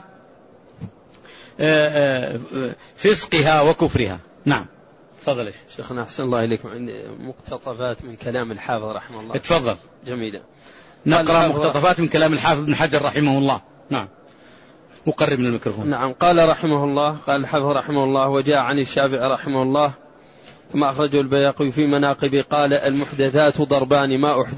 A: فسقها وكفرها. نعم، تفضل
B: شيخنا. أحسن الله إليكم. عندي مقتطفات من كلام الحافظ رحمه الله.
A: اتفضل.
B: جميلة.
A: نقرأ مقتطفات من كلام الحافظ ابن حجر رحمه الله. نعم، مقرب من الميكروفون.
B: نعم. قال رحمه الله، قال الحافظ رحمه الله: وجاء عن الشافعي رحمه الله كما أخرجه البيهقي في مناقب قال: المحدثات ضربان: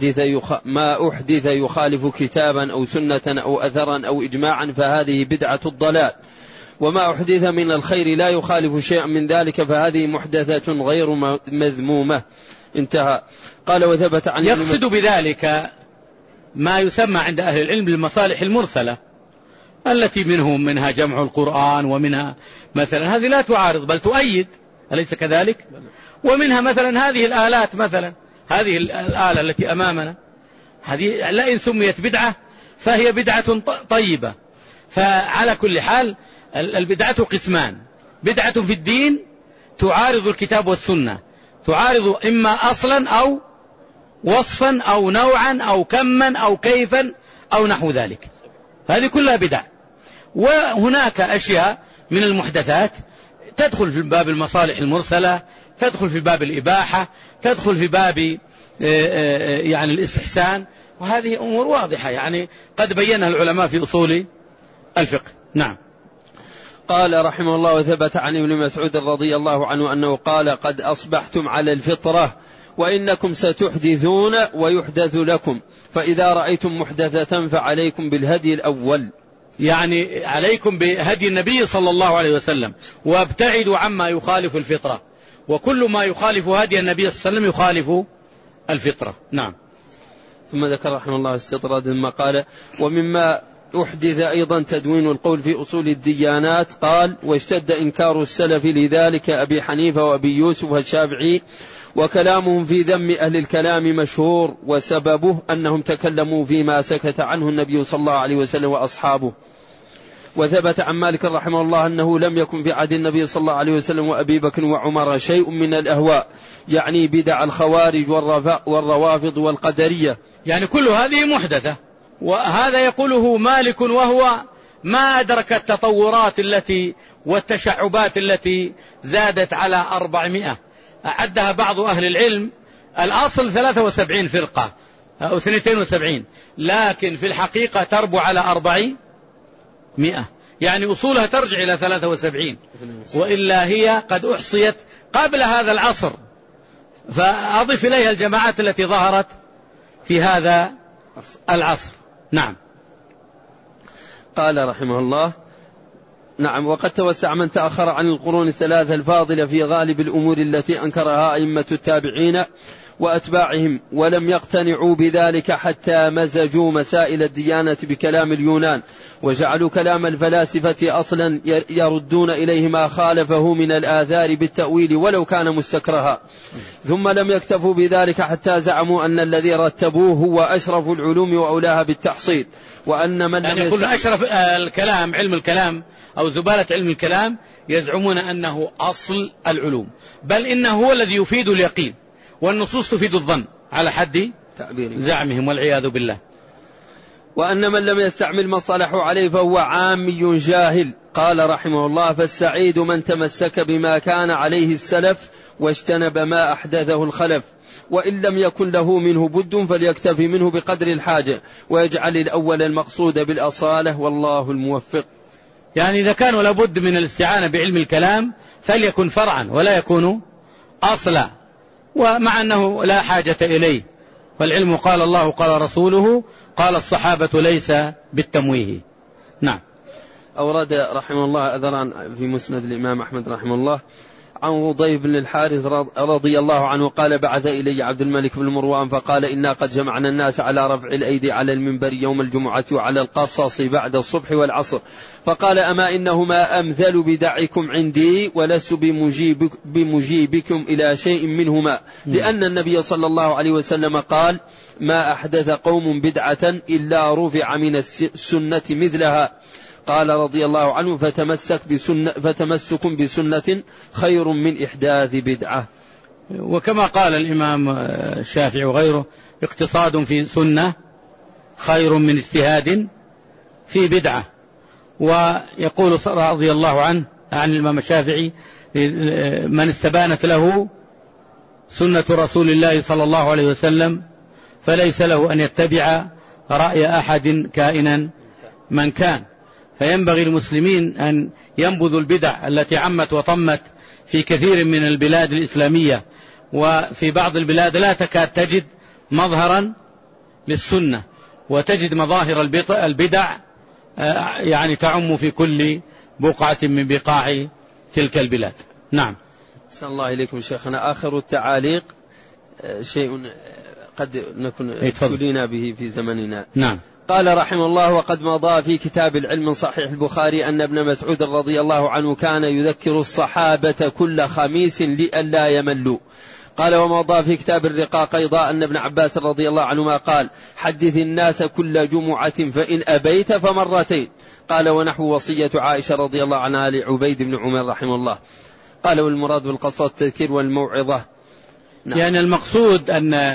B: ما أحدث يخالف كتابا أو سنة أو أثرا أو إجماعا فهذه بدعة الضلال، وما أحدث من الخير لا يخالف شيئا من ذلك فهذه محدثة غير مذمومة. انتهى. قال: وثبت عن
A: يقصد بذلك ما يسمى عند أهل العلم بالمصالح المرسلة، التي منها جمع القرآن، ومنها مثلا هذه لا تعارض بل تؤيد، أليس كذلك؟ ومنها مثلا هذه الآلات، مثلا هذه الآلة التي أمامنا، هذه لئن سميت بدعة فهي بدعة طيبة. فعلى كل حال البدعة قسمان: بدعة في الدين تعارض الكتاب والسنة، تعارض إما أصلا أو وصفا أو نوعا أو كما أو كيفا أو نحو ذلك، هذه كلها بدع. وهناك أشياء من المحدثات تدخل في باب المصالح المرسلة، تدخل في باب الإباحة، تدخل في باب يعني الاستحسان، وهذه أمور واضحة يعني قد بينها العلماء في أصول الفقه. نعم.
B: قال رحمه الله: وثبت عن ابن مسعود رضي الله عنه أنه قال: قد أصبحتم على الفطرة وإنكم ستحدثون ويحدث لكم، فإذا رأيتم محدثة فعليكم بالهدي الأول،
A: يعني عليكم بهدي النبي صلى الله عليه وسلم، وابتعدوا عما يخالف الفطرة، وكل ما يخالف هدي النبي صلى الله عليه وسلم يخالف الفطرة. نعم.
B: ثم ذكر رحمه الله استطراد ما قال: ومما أحدث أيضا تدوين القول في أصول الديانات. قال: واشتد إنكار السلف لذلك أبي حنيفة وأبي يوسف الشافعي، وكلامهم في ذم أهل الكلام مشهور، وسببه أنهم تكلموا فيما سكت عنه النبي صلى الله عليه وسلم وأصحابه. وثبت عن مالك رحمه الله أنه لم يكن في عهد النبي صلى الله عليه وسلم وأبي بكر وعمر شيء من الأهواء، يعني بدع الخوارج والروافض والقدرية،
A: يعني كل هذه محدثة. وهذا يقوله مالك وهو ما أدرك التطورات التي والتشعبات التي زادت على 400، أعدها بعض أهل العلم الأصل 73 فرقة أو 72، لكن في الحقيقة تربو على 400، يعني أصولها ترجع إلى 73، وإلا هي قد أحصيت قبل هذا العصر، فأضف إليها الجماعات التي ظهرت في هذا العصر. نعم.
B: قال رحمه الله: نعم. وقد توسع من تأخر عن القرون الثلاثة الفاضلة في غالب الأمور التي أنكرها أئمة التابعين وأتباعهم، ولم يقتنعوا بذلك حتى مزجوا مسائل الديانة بكلام اليونان، وجعلوا كلام الفلاسفة أصلا يردون إليه ما خالفه من الآثار بالتأويل ولو كان مستكرها. ثم لم يكتفوا بذلك حتى زعموا أن الذي رتبوه هو أشرف العلوم وأولاها بالتحصيل، وأن من
A: يعني يقول أشرف الكلام علم الكلام أو زبالة علم الكلام يزعمون أنه أصل العلوم، بل إنه هو الذي يفيد اليقين، والنصوص تفيد الظن على حد زعمهم والعياذ بالله.
B: وأن من لم يستعمل ما صلحوا عليه فهو عامي جاهل. قال رحمه الله: فالسعيد من تمسك بما كان عليه السلف واجتنب ما أحدثه الخلف، وإن لم يكن له منه بد فليكتفي منه بقدر الحاجة، ويجعل الأول المقصود بالأصالة، والله الموفق.
A: يعني إذا كان لابد من الاستعانة بعلم الكلام فليكن فرعا ولا يكون أصلا، ومع أنه لا حاجة إليه، والعلم قال الله قال رسوله قال الصحابة ليس بالتمويه. نعم.
B: أورد رحمه الله أثرا في مسند الإمام أحمد رحمه الله عن وضيف بن الحارث رضي الله عنه قال: بعث إلي عبد الملك بن مروان فقال: إنا قد جمعنا الناس على رفع الأيدي على المنبر يوم الجمعة وعلى القصص بعد الصبح والعصر، فقال: أما إنهما أمثل بدعكم عندي ولست بمجيبكم إلى شيء منهما، لأن النبي صلى الله عليه وسلم قال: ما أحدث قوم بدعة إلا رفع من السنة مثلها. قال رضي الله عنه: فتمسك بسنة خير من إحداث بدعة.
A: وكما قال الإمام الشافعي وغيره: اقتصاد في سنة خير من اجتهاد في بدعة. ويقول رضي الله عنه عن الإمام الشافعي: من استبانت له سنة رسول الله صلى الله عليه وسلم فليس له أن يتبع رأي أحد كائنا من كان. فينبغي المسلمين أن ينبذوا البدع التي عمت وطمت في كثير من البلاد الإسلامية، وفي بعض البلاد لا تكاد تجد مظهرا للسنة، وتجد مظاهر البدع يعني تعم في كل بقعة من بقاع تلك البلاد. نعم.
B: أحسن الله إليكم شيخنا. آخر التعاليق شيء قد نكون ابتلينا به في زمننا.
A: نعم.
B: قال رحمه الله: وقد مضى في كتاب العلم من صحيح البخاري أن ابن مسعود رضي الله عنه كان يذكر الصحابة كل خميس لئلا يملوا. قال: ومضى في كتاب الرقاق أيضا أن ابن عباس رضي الله عنهما قال: حدث الناس كل جمعة فإن أبيت فمرتين. قال: ونحو وصية عائشة رضي الله عنها لعبيد بن عمر رحمه الله. قال: والمراد بالقصة التذكير والموعظة.
A: نعم. يعني المقصود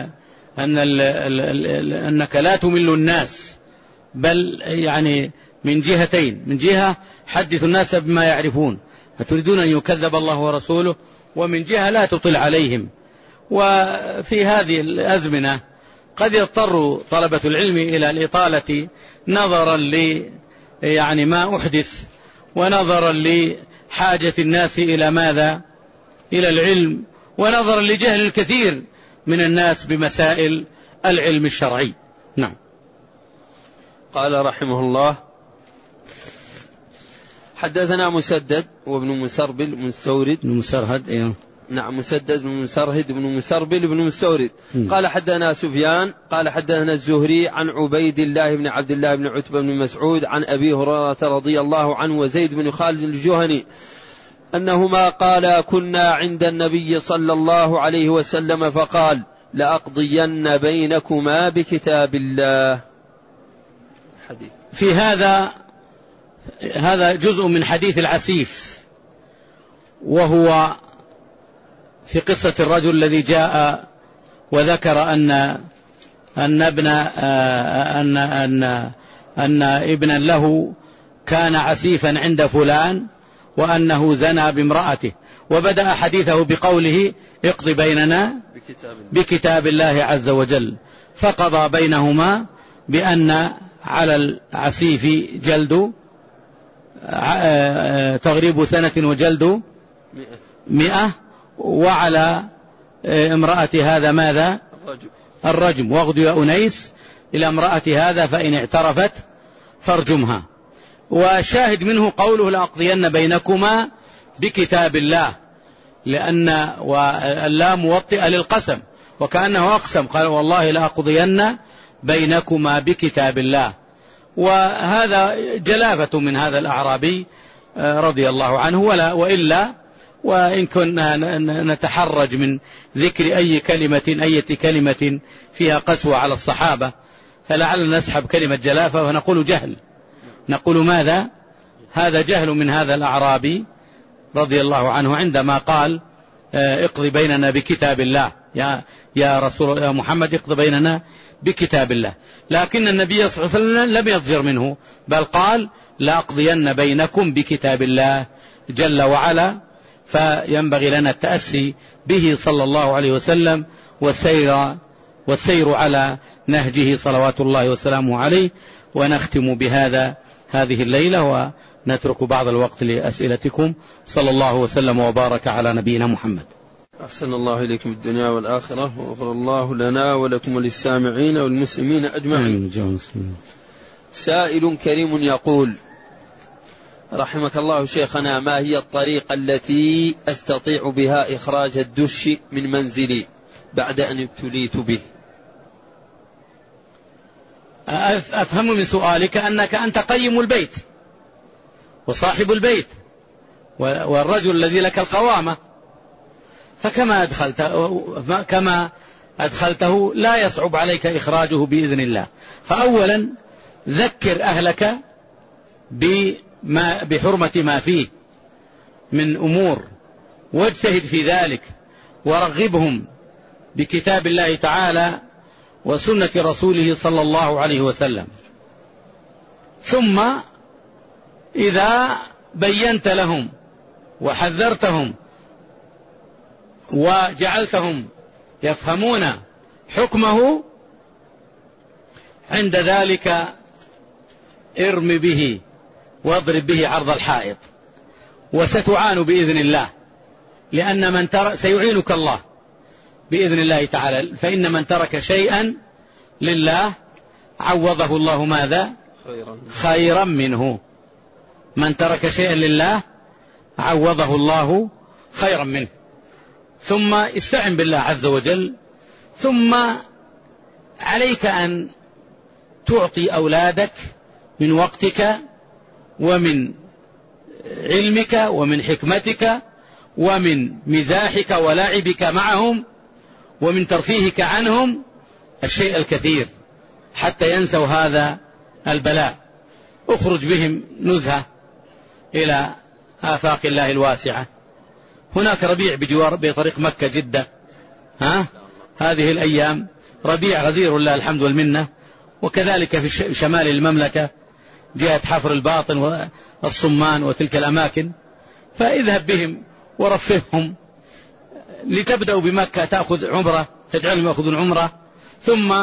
A: أنك لا تمل الناس، بل يعني من جهتين: من جهة حدث الناس بما يعرفون فتريدون أن يكذب الله ورسوله، ومن جهة لا تطل عليهم. وفي هذه الأزمنة قد يضطر طلبة العلم إلى الإطالة نظرا يعني ما أحدث، ونظرا لحاجة الناس إلى ماذا؟ إلى العلم، ونظرا لجهل الكثير من الناس بمسائل العلم الشرعي. نعم.
B: قال رحمه الله: حدثنا مسدد وابن مسربل مستورد
A: بن مسرهد. أيوه.
B: نعم. مسدد بن مسرهد بن مسربل بن مستورد. قال: حدثنا سفيان قال: حدثنا الزهري عن عبيد الله بن عبد الله بن عتبة بن مسعود عن أبي هريرة رضي الله عنه وزيد بن خالد الجهني أنهما قالا: كنا عند النبي صلى الله عليه وسلم فقال: لأقضين بينكما بكتاب الله. حديث.
A: في هذا جزء من حديث العسيف، وهو في قصة الرجل الذي جاء وذكر أن ابنا له كان عسيفا عند فلان وأنه زنى بامرأته، وبدأ حديثه بقوله: اقض بيننا بكتاب الله عز وجل، فقضى بينهما بأن على العسيف جلد تغريب سنة وجلد 100، وعلى امرأة هذا ماذا؟ الرجم. واغد يا أنيس إلى امرأة هذا فإن اعترفت فارجمها. والشاهد منه قوله: لأقضين بينكما بكتاب الله، لأن اللام موطئة للقسم، وكأنه أقسم قال: والله لأقضين بينكما بكتاب الله. وهذا جلافة من هذا الأعرابي رضي الله عنه، وإلا وإن كنا نتحرج من ذكر أي كلمة فيها قسوة على الصحابة، فلعلنا نسحب كلمة جلافة ونقول جهل. نقول ماذا؟ هذا جهل من هذا الأعرابي رضي الله عنه عندما قال اقضي بيننا بكتاب الله، يا محمد اقضي بيننا بكتاب الله. لكن النبي صلى الله عليه وسلم لم يضجر منه، بل قال لأقضين بينكم بكتاب الله جل وعلا. فينبغي لنا التأسي به صلى الله عليه وسلم والسير على نهجه صلوات الله وسلامه عليه. ونختم بهذا هذه الليلة ونترك بعض الوقت لأسئلتكم. صلى الله وسلم وبارك على نبينا محمد.
B: أحسن الله إليكم الدنيا والآخرة، وغفر الله لنا ولكم وللسامعين والمسلمين أجمعين. سائل كريم يقول: رحمك الله شيخنا، ما هي الطريقة التي أستطيع بها إخراج الدش من منزلي بعد أن ابتليت به؟
A: أفهم من سؤالك أنك أنت قيم البيت وصاحب البيت والرجل الذي لك القوامة، فكما أدخلته لا يصعب عليك إخراجه بإذن الله. فأولا ذكر أهلك بحرمة ما فيه من أمور، واجتهد في ذلك، ورغبهم بكتاب الله تعالى وسنة رسوله صلى الله عليه وسلم. ثم إذا بينت لهم وحذرتهم وجعلتهم يفهمون حكمه، عند ذلك ارم به واضرب به عرض الحائط، وستعان بإذن الله، لأن سيعينك الله بإذن الله تعالى. فإن من ترك شيئا لله عوضه الله ماذا؟ خيرا منه. من ترك شيئا لله عوضه الله خيرا منه. ثم استعن بالله عز وجل. ثم عليك أن تعطي أولادك من وقتك ومن علمك ومن حكمتك ومن مزاحك ولعبك معهم ومن ترفيهك عنهم الشيء الكثير حتى ينسوا هذا البلاء. اخرج بهم نزهة إلى آفاق الله الواسعة. هناك ربيع بطريق مكة جدة، هذه الأيام ربيع غزير الله الحمد والمنة، وكذلك في شمال المملكة جهة حفر الباطن والصمان وتلك الأماكن. فاذهب بهم ورفههم لتبدأوا بمكة، تأخذ عمرة، تجعلهم يأخذون عمرة، ثم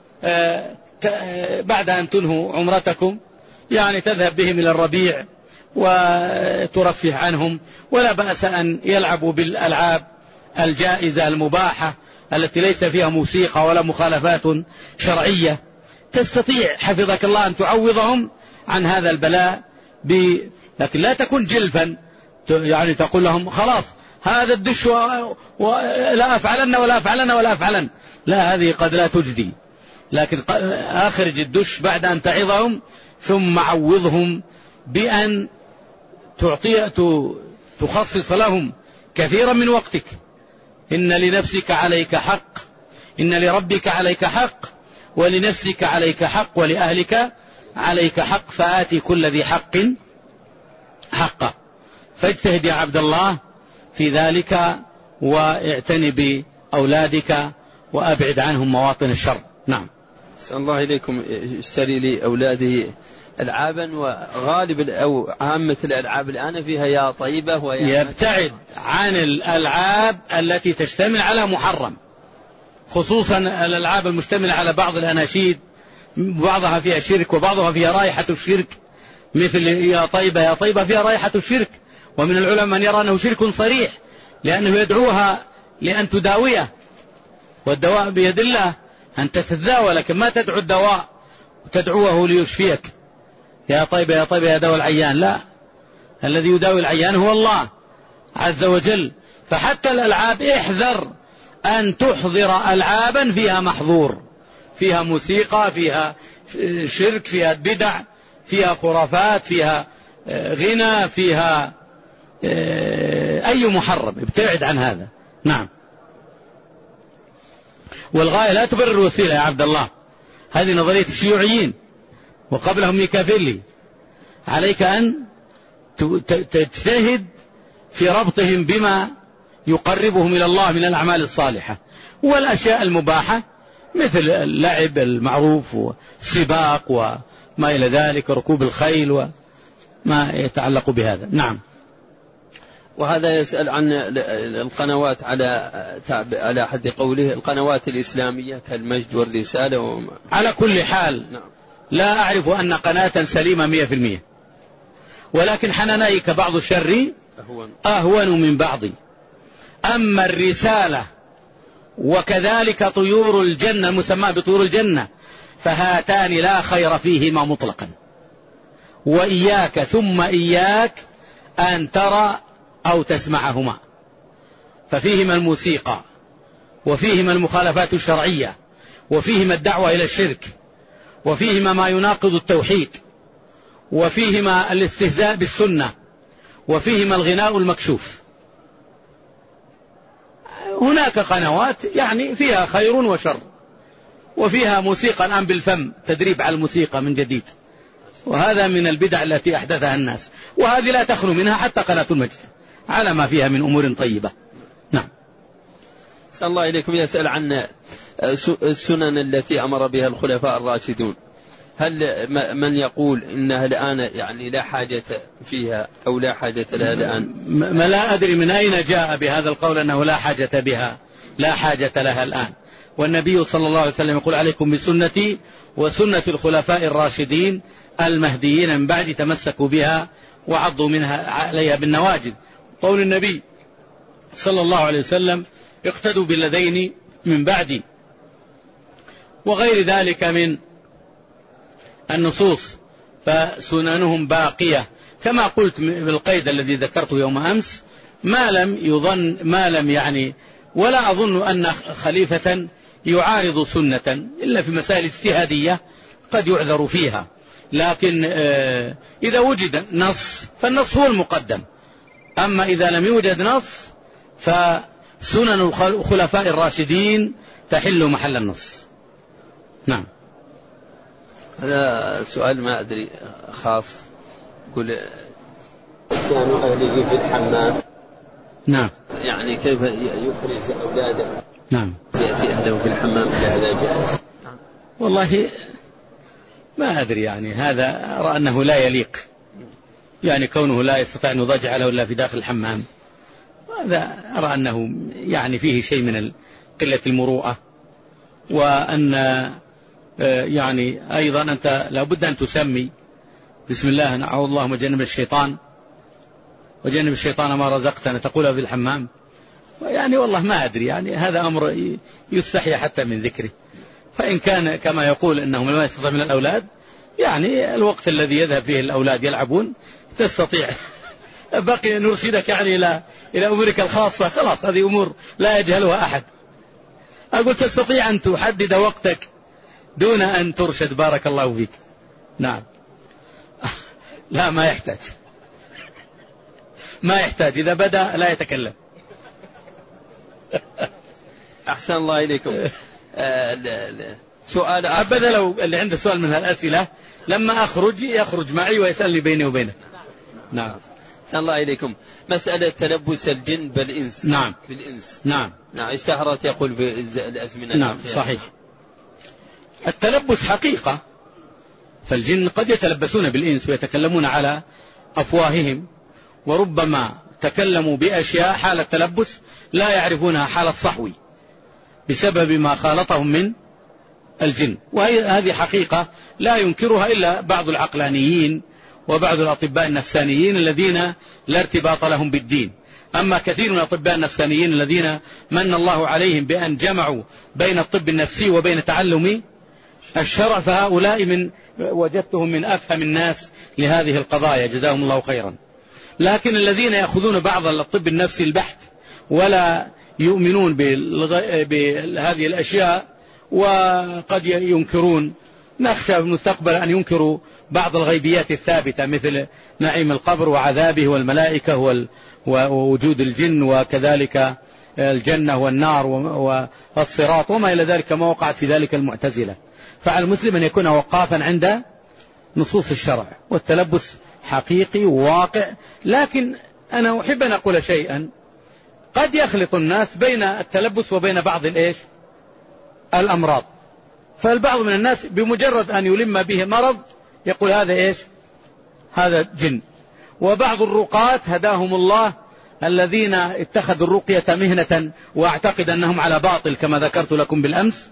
A: بعد أن تنهوا عمرتكم يعني تذهب بهم إلى الربيع وترفه عنهم. ولا بأس أن يلعبوا بالألعاب الجائزة المباحة التي ليس فيها موسيقى ولا مخالفات شرعية. تستطيع حفظك الله أن تعوضهم عن هذا البلاء لكن لا تكون جلفا، يعني تقول لهم خلاص هذا الدش ولا أفعلن ولا أفعلن ولا أفعلن، لا، هذه قد لا تجدي. لكن آخرج الدش بعد أن تعظهم، ثم عوضهم بأن تخصص لهم كثيرا من وقتك. إن لنفسك عليك حق، إن لربك عليك حق، ولنفسك عليك حق، ولأهلك عليك حق، فآتي كل ذي حق حقه. فاجتهد يا عبد الله في ذلك، واعتني بأولادك وأبعد عنهم مواطن الشر. نعم.
B: أسأل الله إليكم. اشتري لي أولادي ألعابا، وغالب أو عامة الألعاب الآن فيها يا طيبة
A: يبتعد عن الألعاب التي تشتمل على محرم، خصوصا الألعاب المشتملة على بعض الأناشيد، بعضها فيها شرك وبعضها فيها رائحة الشرك، مثل يا طيبة يا طيبة فيها رائحة الشرك. ومن العلماء من يرى أنه شرك صريح، لأنه يدعوها لأن تداويه، والدواء بيد الله، أنت تتداوى لكن ما تدعو الدواء وتدعوه ليشفيك. يا طيبة يا طيبة يا دواء العيان، لا، الذي يداوي العيان هو الله عز وجل. فحتى الألعاب احذر أن تحضر ألعابا فيها محظور، فيها موسيقى، فيها شرك، فيها بدع، فيها خرافات، فيها غنى، فيها أي محرم. ابتعد عن هذا. نعم. والغاية لا تبرر الوسيلة يا عبد الله، هذه نظرية الشيوعيين وقبلهم ميكافيلي. عليك أن تجتهد في ربطهم بما يقربهم إلى الله من الأعمال الصالحة، والأشياء المباحة مثل اللعب المعروف والسباق وما إلى ذلك، ركوب الخيل وما يتعلق بهذا. نعم.
B: وهذا يسأل عن القنوات على حد قوله القنوات الإسلامية كالمجد والرسالة
A: على كل حال.
B: نعم.
A: لا أعرف أن قناة سليمة 100%، ولكن حنانيك بعض الشر أهون من بعض. أما الرسالة وكذلك طيور الجنة المسمى بطيور الجنة فهاتان لا خير فيهما مطلقا، وإياك ثم إياك أن ترى أو تسمعهما، ففيهما الموسيقى وفيهما المخالفات الشرعية وفيهما الدعوة إلى الشرك وفيهما ما يناقض التوحيد وفيهما الاستهزاء بالسنة وفيهما الغناء المكشوف. هناك قنوات يعني فيها خير وشر، وفيها موسيقى الآن بالفم، تدريب على الموسيقى من جديد، وهذا من البدع التي أحدثها الناس، وهذه لا تخلو منها حتى قناة المجد على ما فيها من أمور طيبة. نعم.
B: صلى الله إليكم. يسأل عن السنن التي أمر بها الخلفاء الراشدون، هل من يقول إنها الآن يعني لا حاجة فيها أو لا حاجة لها الآن؟
A: ما لا أدري من أين جاء بهذا القول أنه لا حاجة بها، لا حاجة لها الآن. والنبي صلى الله عليه وسلم يقول عليكم بسنتي وسنة الخلفاء الراشدين المهديين من بعد، تمسكوا بها وعضوا منها عليها بالنواجذ. قول النبي صلى الله عليه وسلم اقتدوا بالذين من بعدي، وغير ذلك من النصوص فسننهم باقية كما قلت بالقيد الذي ذكرته يوم أمس، ما لم يعني ولا أظن أن خليفة يعارض سنة إلا في مسائل اجتهادية قد يعذر فيها، لكن إذا وجد نص فالنص هو المقدم، أما إذا لم يوجد نص فسنن الخلفاء الراشدين تحل محل النص. نعم.
B: هذا سؤال ما أدري خاص، يقول إتيان أهله في الحمام.
A: نعم.
B: يعني كيف يخرج أولاده؟
A: نعم.
B: يأتي أهله في الحمام، هذا جائز؟
A: والله ما أدري، يعني هذا أرى أنه لا يليق، يعني كونه لا يستطيع أن يضاجع له إلا في داخل الحمام، هذا أرى أنه يعني فيه شيء من قلة المروءة، وأن يعني أيضا أنت لابد أن تسمي بسم الله نعوذ اللهم جنب الشيطان وجنب الشيطان ما رزقتنا تقولها في الحمام، يعني والله ما أدري، يعني هذا أمر يستحي حتى من ذكره. فإن كان كما يقول أنه ما يستطيع من الأولاد، يعني الوقت الذي يذهب فيه الأولاد يلعبون تستطيع، بقي نرشدك يعني إلى أمورك الخاصة، خلاص هذه أمور لا يجهلها أحد. أقول تستطيع أن تحدد وقتك دون أن ترشد، بارك الله فيك. نعم. لا ما يحتاج، ما يحتاج، إذا بدأ لا يتكلم.
B: أحسن الله إليكم. سؤال
A: أبدا لو اللي عنده سؤال من هالأسئلة لما أخرج يخرج معي ويسألني بيني وبينه. نعم.
B: أحسن الله إليكم. مسألة تلبس الجن بالإنس.
A: نعم.
B: بالإنس.
A: نعم.
B: نعم. اشتهرت يقول في الأزمنة.
A: نعم صحيح. التلبس حقيقة، فالجن قد يتلبسون بالإنس ويتكلمون على أفواههم، وربما تكلموا بأشياء حال التلبس لا يعرفونها حال الصحو بسبب ما خالطهم من الجن، وهذه حقيقة لا ينكرها إلا بعض العقلانيين وبعض الأطباء النفسانيين الذين لا ارتباط لهم بالدين. أما كثير من الأطباء النفسانيين الذين من الله عليهم بأن جمعوا بين الطب النفسي وبين تعلم الشرع، فهؤلاء وجدتهم من أفهم الناس لهذه القضايا جزاهم الله خيرا. لكن الذين يأخذون بعض الطب النفسي البحت ولا يؤمنون بهذه الأشياء وقد ينكرون، نخشى في المستقبل أن ينكروا بعض الغيبيات الثابتة مثل نعيم القبر وعذابه والملائكة ووجود الجن وكذلك الجنة والنار والصراط وما إلى ذلك، ما وقعت في ذلك المعتزلة. فعلى المسلم أن يكون وقافا عند نصوص الشرع، والتلبس حقيقي وواقع. لكن أنا أحب أن أقول شيئا، قد يخلط الناس بين التلبس وبين بعض الأمراض. فالبعض من الناس بمجرد أن يلم به مرض يقول هذا هذا جن. وبعض الرقاة هداهم الله الذين اتخذوا الرقية مهنة، وأعتقد أنهم على باطل كما ذكرت لكم بالأمس،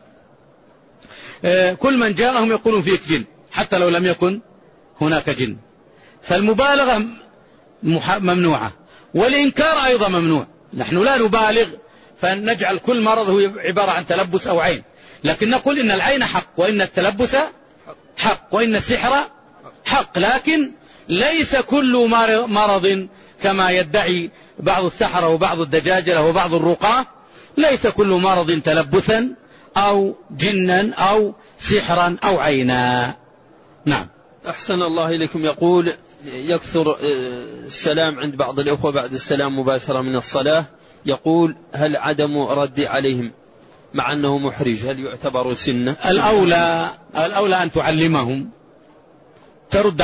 A: كل من جاءهم يقولون فيك جن حتى لو لم يكن هناك جن. فالمبالغة ممنوعة، والإنكار أيضا ممنوع. نحن لا نبالغ فنجعل كل مرض هو عبارة عن تلبس أو عين، لكن نقول إن العين حق، وإن التلبس حق، وإن السحر حق. لكن ليس كل مرض كما يدعي بعض السحرة وبعض الدجاجلة وبعض الرقاة، ليس كل مرض تلبسا أو جنا أو سحرا أو عينا. نعم.
B: أحسن الله إليكم. يقول يكثر السلام عند بعض الإخوة بعد السلام مباشرة من الصلاة، يقول هل عدم رد عليهم مع أنه محرج هل يعتبر سنة؟
A: الأولى أن تعلمهم، ترد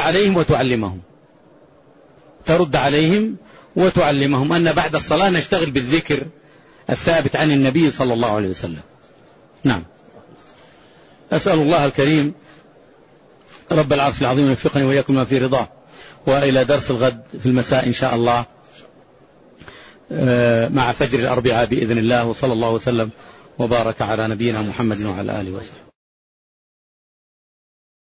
A: عليهم وتعلمهم أن بعد الصلاة نشتغل بالذكر الثابت عن النبي صلى الله عليه وسلم. نعم. أسأل الله الكريم رب العرش العظيم يوفقني وإياكم ما في رضاه. وإلى درس الغد في المساء إن شاء الله مع فجر الأربعاء بإذن الله، وصلى الله وسلم وبارك على نبينا محمد وعلى آله وسلم.